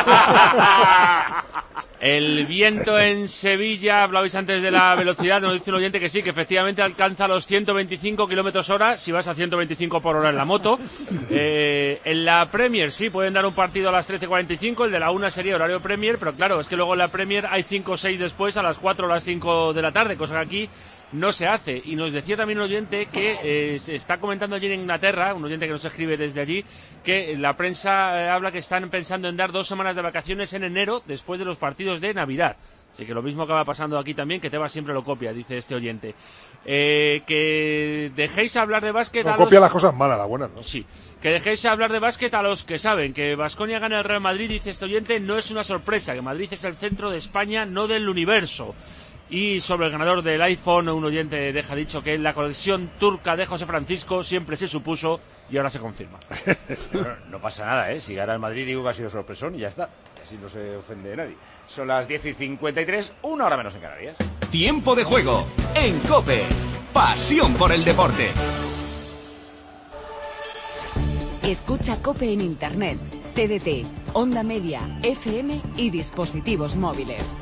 El viento en Sevilla, hablabais antes de la velocidad, nos dice un oyente que sí, que efectivamente alcanza los ciento veinticinco kilómetros hora si vas a ciento veinticinco por hora en la moto. Eh, en la Premier sí, pueden dar un partido a las trece cuarenta y cinco, el de la una sería horario Premier, pero claro, es que luego en la Premier hay cinco o seis después a las cuatro o las cinco de la tarde, cosa que aquí no se hace. Y nos decía también un oyente que eh, se está comentando allí en Inglaterra, un oyente que nos escribe desde allí, que la prensa eh, habla que están pensando en dar dos semanas de vacaciones en enero después de los partidos de Navidad. Así que lo mismo acaba pasando aquí también, que Tebas siempre lo copia, dice este oyente. Eh, que dejéis hablar de básquet no, a copia los... las cosas malas, las buenas, ¿no? Sí. Que dejéis hablar de básquet a los que saben que Baskonia gana el Real Madrid, dice este oyente, no es una sorpresa, que Madrid es el centro de España, no del universo. Y sobre el ganador del iPhone, un oyente deja dicho que la colección turca de José Francisco siempre se supuso y ahora se confirma. No, no pasa nada, ¿eh? Si gana el Madrid digo que ha sido sorpresón y ya está. Así no se ofende nadie. Son las diez y cincuenta y tres, una hora menos en Canarias. Tiempo de juego en COPE. Pasión por el deporte. Escucha COPE en Internet, T D T, Onda Media, F M y dispositivos móviles.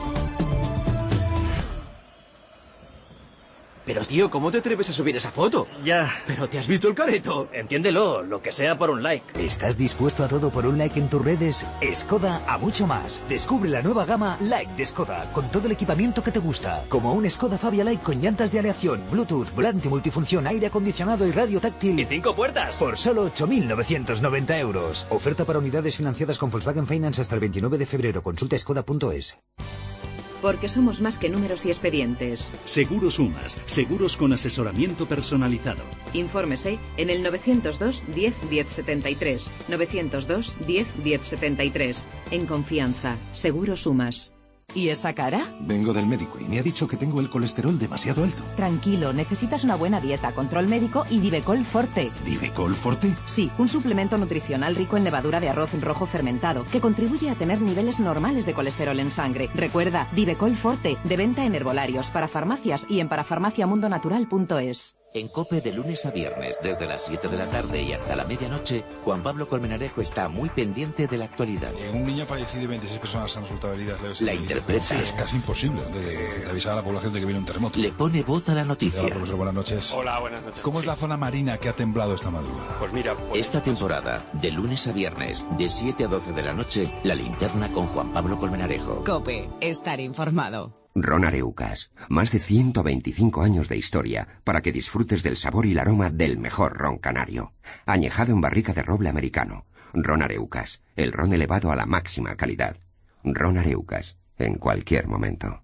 Pero tío, ¿cómo te atreves a subir esa foto? Ya. ¿Pero te has visto el careto? Entiéndelo, lo que sea por un like. ¿Estás dispuesto a todo por un like en tus redes? Skoda a mucho más. Descubre la nueva gama Like de Skoda, con todo el equipamiento que te gusta. Como un Skoda Fabia Like con llantas de aleación, Bluetooth, volante multifunción, aire acondicionado y radio táctil. ¡Y cinco puertas! Por solo ocho mil novecientos noventa euros. Oferta para unidades financiadas con Volkswagen Finance hasta el veintinueve de febrero. Consulta skoda punto es. Porque somos más que números y expedientes. Seguros Sumas, seguros con asesoramiento personalizado. Infórmese en el novecientos dos, diez, diez setenta y tres. novecientos dos, diez, diez setenta y tres. En confianza, Seguros Sumas. ¿Y esa cara? Vengo del médico y me ha dicho que tengo el colesterol demasiado alto. Tranquilo, necesitas una buena dieta, control médico y Divecol Forte. ¿Divecol Forte? Sí, un suplemento nutricional rico en levadura de arroz rojo fermentado que contribuye a tener niveles normales de colesterol en sangre. Recuerda, Divecol Forte, de venta en herbolarios, para farmacias y en parafarmaciamundonatural punto es. En COPE de lunes a viernes, desde las siete de la tarde y hasta la medianoche, Juan Pablo Colmenarejo está muy pendiente de la actualidad. Un niño ha fallecido y veintiséis personas han resultado heridas. La interpreta. Sí, es casi imposible de, de avisar a la población de que viene un terremoto. Le pone voz a la noticia. Hola, profesor, buenas noches. Hola, buenas noches. ¿Cómo es la zona marina que ha temblado esta madrugada? Pues mira... Pues... Esta temporada, de lunes a viernes, de siete a doce de la noche, La Linterna con Juan Pablo Colmenarejo. COPE, estar informado. Ron Areucas, más de ciento veinticinco años de historia para que disfrutes del sabor y el aroma del mejor ron canario. Añejado en barrica de roble americano. Ron Areucas, el ron elevado a la máxima calidad. Ron Areucas, en cualquier momento.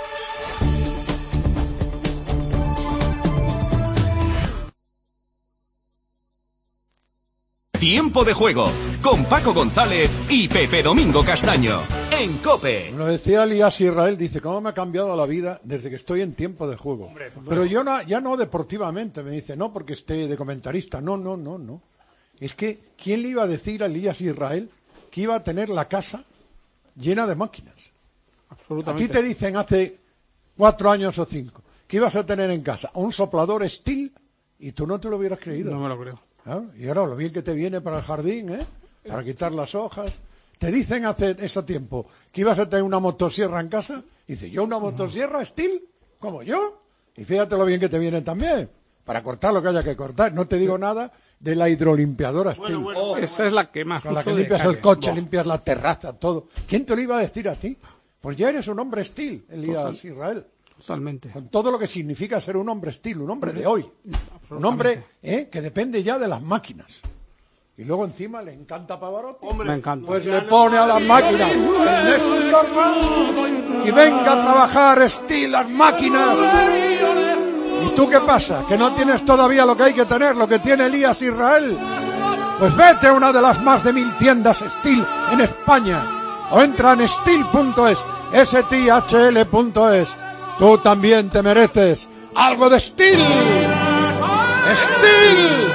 Tiempo de juego con Paco González y Pepe Domingo Castaño en COPE. Lo decía Elías Israel, dice, ¿cómo me ha cambiado la vida desde que estoy en tiempo de juego? Hombre, hombre. Pero yo no, ya no deportivamente, me dice, no porque esté de comentarista, no, no, no, no. Es que, ¿quién le iba a decir a Elías Israel que iba a tener la casa llena de máquinas? Absolutamente. A ti te dicen hace cuatro años o cinco que ibas a tener en casa un soplador Stihl y tú no te lo hubieras creído. No me lo creo. ¿Ah? Y ahora lo bien que te viene para el jardín, ¿eh? Para quitar las hojas. Te dicen hace ese tiempo que ibas a tener una motosierra en casa. Y dice, ¿yo una motosierra Stihl? ¿Como yo? Y fíjate lo bien que te viene también. Para cortar lo que haya que cortar. No te digo nada de la hidrolimpiadora Stihl. Bueno, bueno, bueno. Esa es la que más Con la uso que limpias de el coche, Boh. limpias la terraza, todo. ¿Quién te lo iba a decir a ti? Pues ya eres un hombre Stihl, Elías Total, Israel. Totalmente. Con todo lo que significa ser un hombre Stihl, un hombre de hoy. Un hombre ¿eh? que depende ya de las máquinas. Y luego encima le encanta Pavarotti. Me encanta. Pues le pone a las máquinas el Nessun Dorma y venga a trabajar Stihl las máquinas. ¿Y tú qué pasa? ¿Que no tienes todavía lo que hay que tener, lo que tiene Elías Israel? Pues vete a una de las más de mil tiendas Stihl en España. O entra en stihl punto es, S T H L punto es. Tú también te mereces algo de Stihl. Stihl.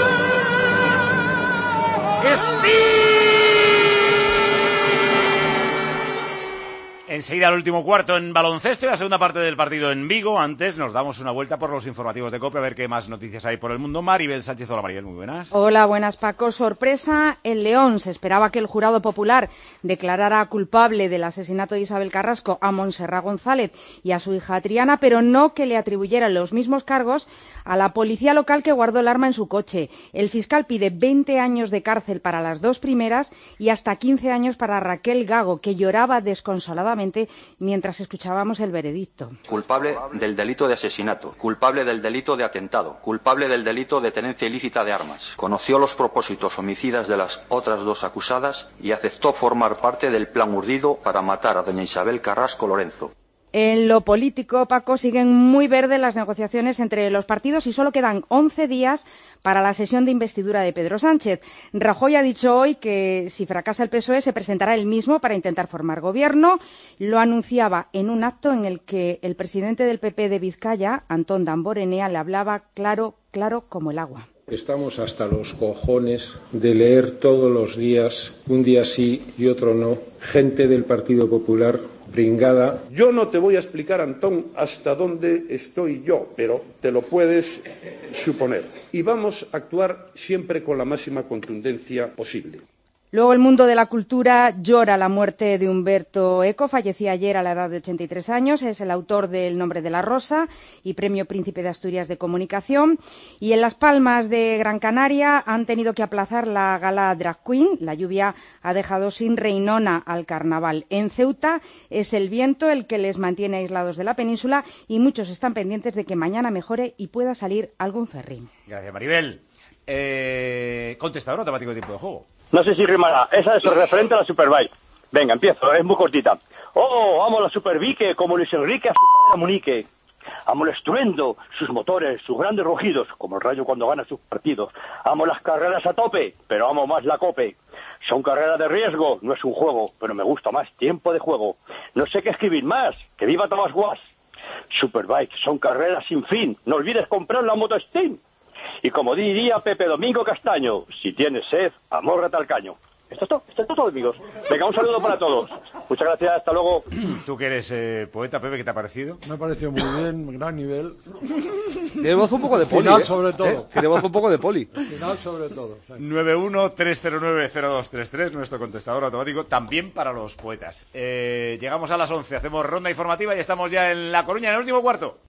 Enseguida el último cuarto en baloncesto y la segunda parte del partido en Vigo. Antes nos damos una vuelta por los informativos de COPE a ver qué más noticias hay por el mundo. Maribel Sánchez, hola Maribel, muy buenas. Hola, buenas Paco. Sorpresa en León. Se esperaba que el jurado popular declarara culpable del asesinato de Isabel Carrasco a Montserrat González y a su hija Triana, pero no que le atribuyeran los mismos cargos a la policía local que guardó el arma en su coche. El fiscal pide veinte años de cárcel para las dos primeras y hasta quince años para Raquel Gago, que lloraba desconsoladamente tranquilamente mientras escuchábamos el veredicto. Culpable del delito de asesinato, culpable del delito de atentado, culpable del delito de tenencia ilícita de armas. Conoció los propósitos homicidas de las otras dos acusadas y aceptó formar parte del plan urdido para matar a doña Isabel Carrasco Lorenzo. En lo político, Paco, siguen muy verdes las negociaciones entre los partidos y solo quedan once días para la sesión de investidura de Pedro Sánchez. Rajoy ha dicho hoy que si fracasa el P S O E se presentará él mismo para intentar formar gobierno. Lo anunciaba en un acto en el que el presidente del P P de Vizcaya, Antón Damborenea, le hablaba claro, claro como el agua. Estamos hasta los cojones de leer todos los días, un día sí y otro no, gente del Partido Popular pringada. Yo no te voy a explicar, Antón, hasta dónde estoy yo, pero te lo puedes suponer. Y vamos a actuar siempre con la máxima contundencia posible. Luego el mundo de la cultura llora la muerte de Humberto Eco, fallecía ayer a la edad de ochenta y tres años, es el autor del Nombre de la Rosa y Premio Príncipe de Asturias de Comunicación. Y en Las Palmas de Gran Canaria han tenido que aplazar la gala Drag Queen, la lluvia ha dejado sin reinona al carnaval. En Ceuta es el viento el que les mantiene aislados de la península y muchos están pendientes de que mañana mejore y pueda salir algún ferrín. Gracias, Maribel. Eh, contestador automático de tiempo de juego. No sé si rimará. Esa es referente a la Superbike. Venga, empiezo. Es muy cortita. Oh, amo la Superbike como Luis Enrique a su padre Munique. Amo el estruendo, sus motores, sus grandes rugidos, como el Rayo cuando gana sus partidos. Amo las carreras a tope, pero amo más la Cope. Son carreras de riesgo, no es un juego, pero me gusta más tiempo de juego. No sé qué escribir más. Que viva Tomás Guas. Superbike, son carreras sin fin. No olvides comprar la moto Steam. Y como diría Pepe Domingo Castaño, si tienes sed, amórrate al caño. Esto es todo, esto es todo, amigos. Venga, un saludo para todos. Muchas gracias, hasta luego. Tú que eres eh, poeta, Pepe, ¿qué te ha parecido? Me ha parecido muy bien, gran nivel. Tiene voz un poco de poli. Final ¿eh? sobre todo. ¿Eh? Tiene voz un poco de poli. Final sobre todo. Sí. nueve uno tres cero nueve cero dos tres tres, nuestro contestador automático, también para los poetas. Eh, llegamos a las once, hacemos ronda informativa y estamos ya en La Coruña, en el último cuarto.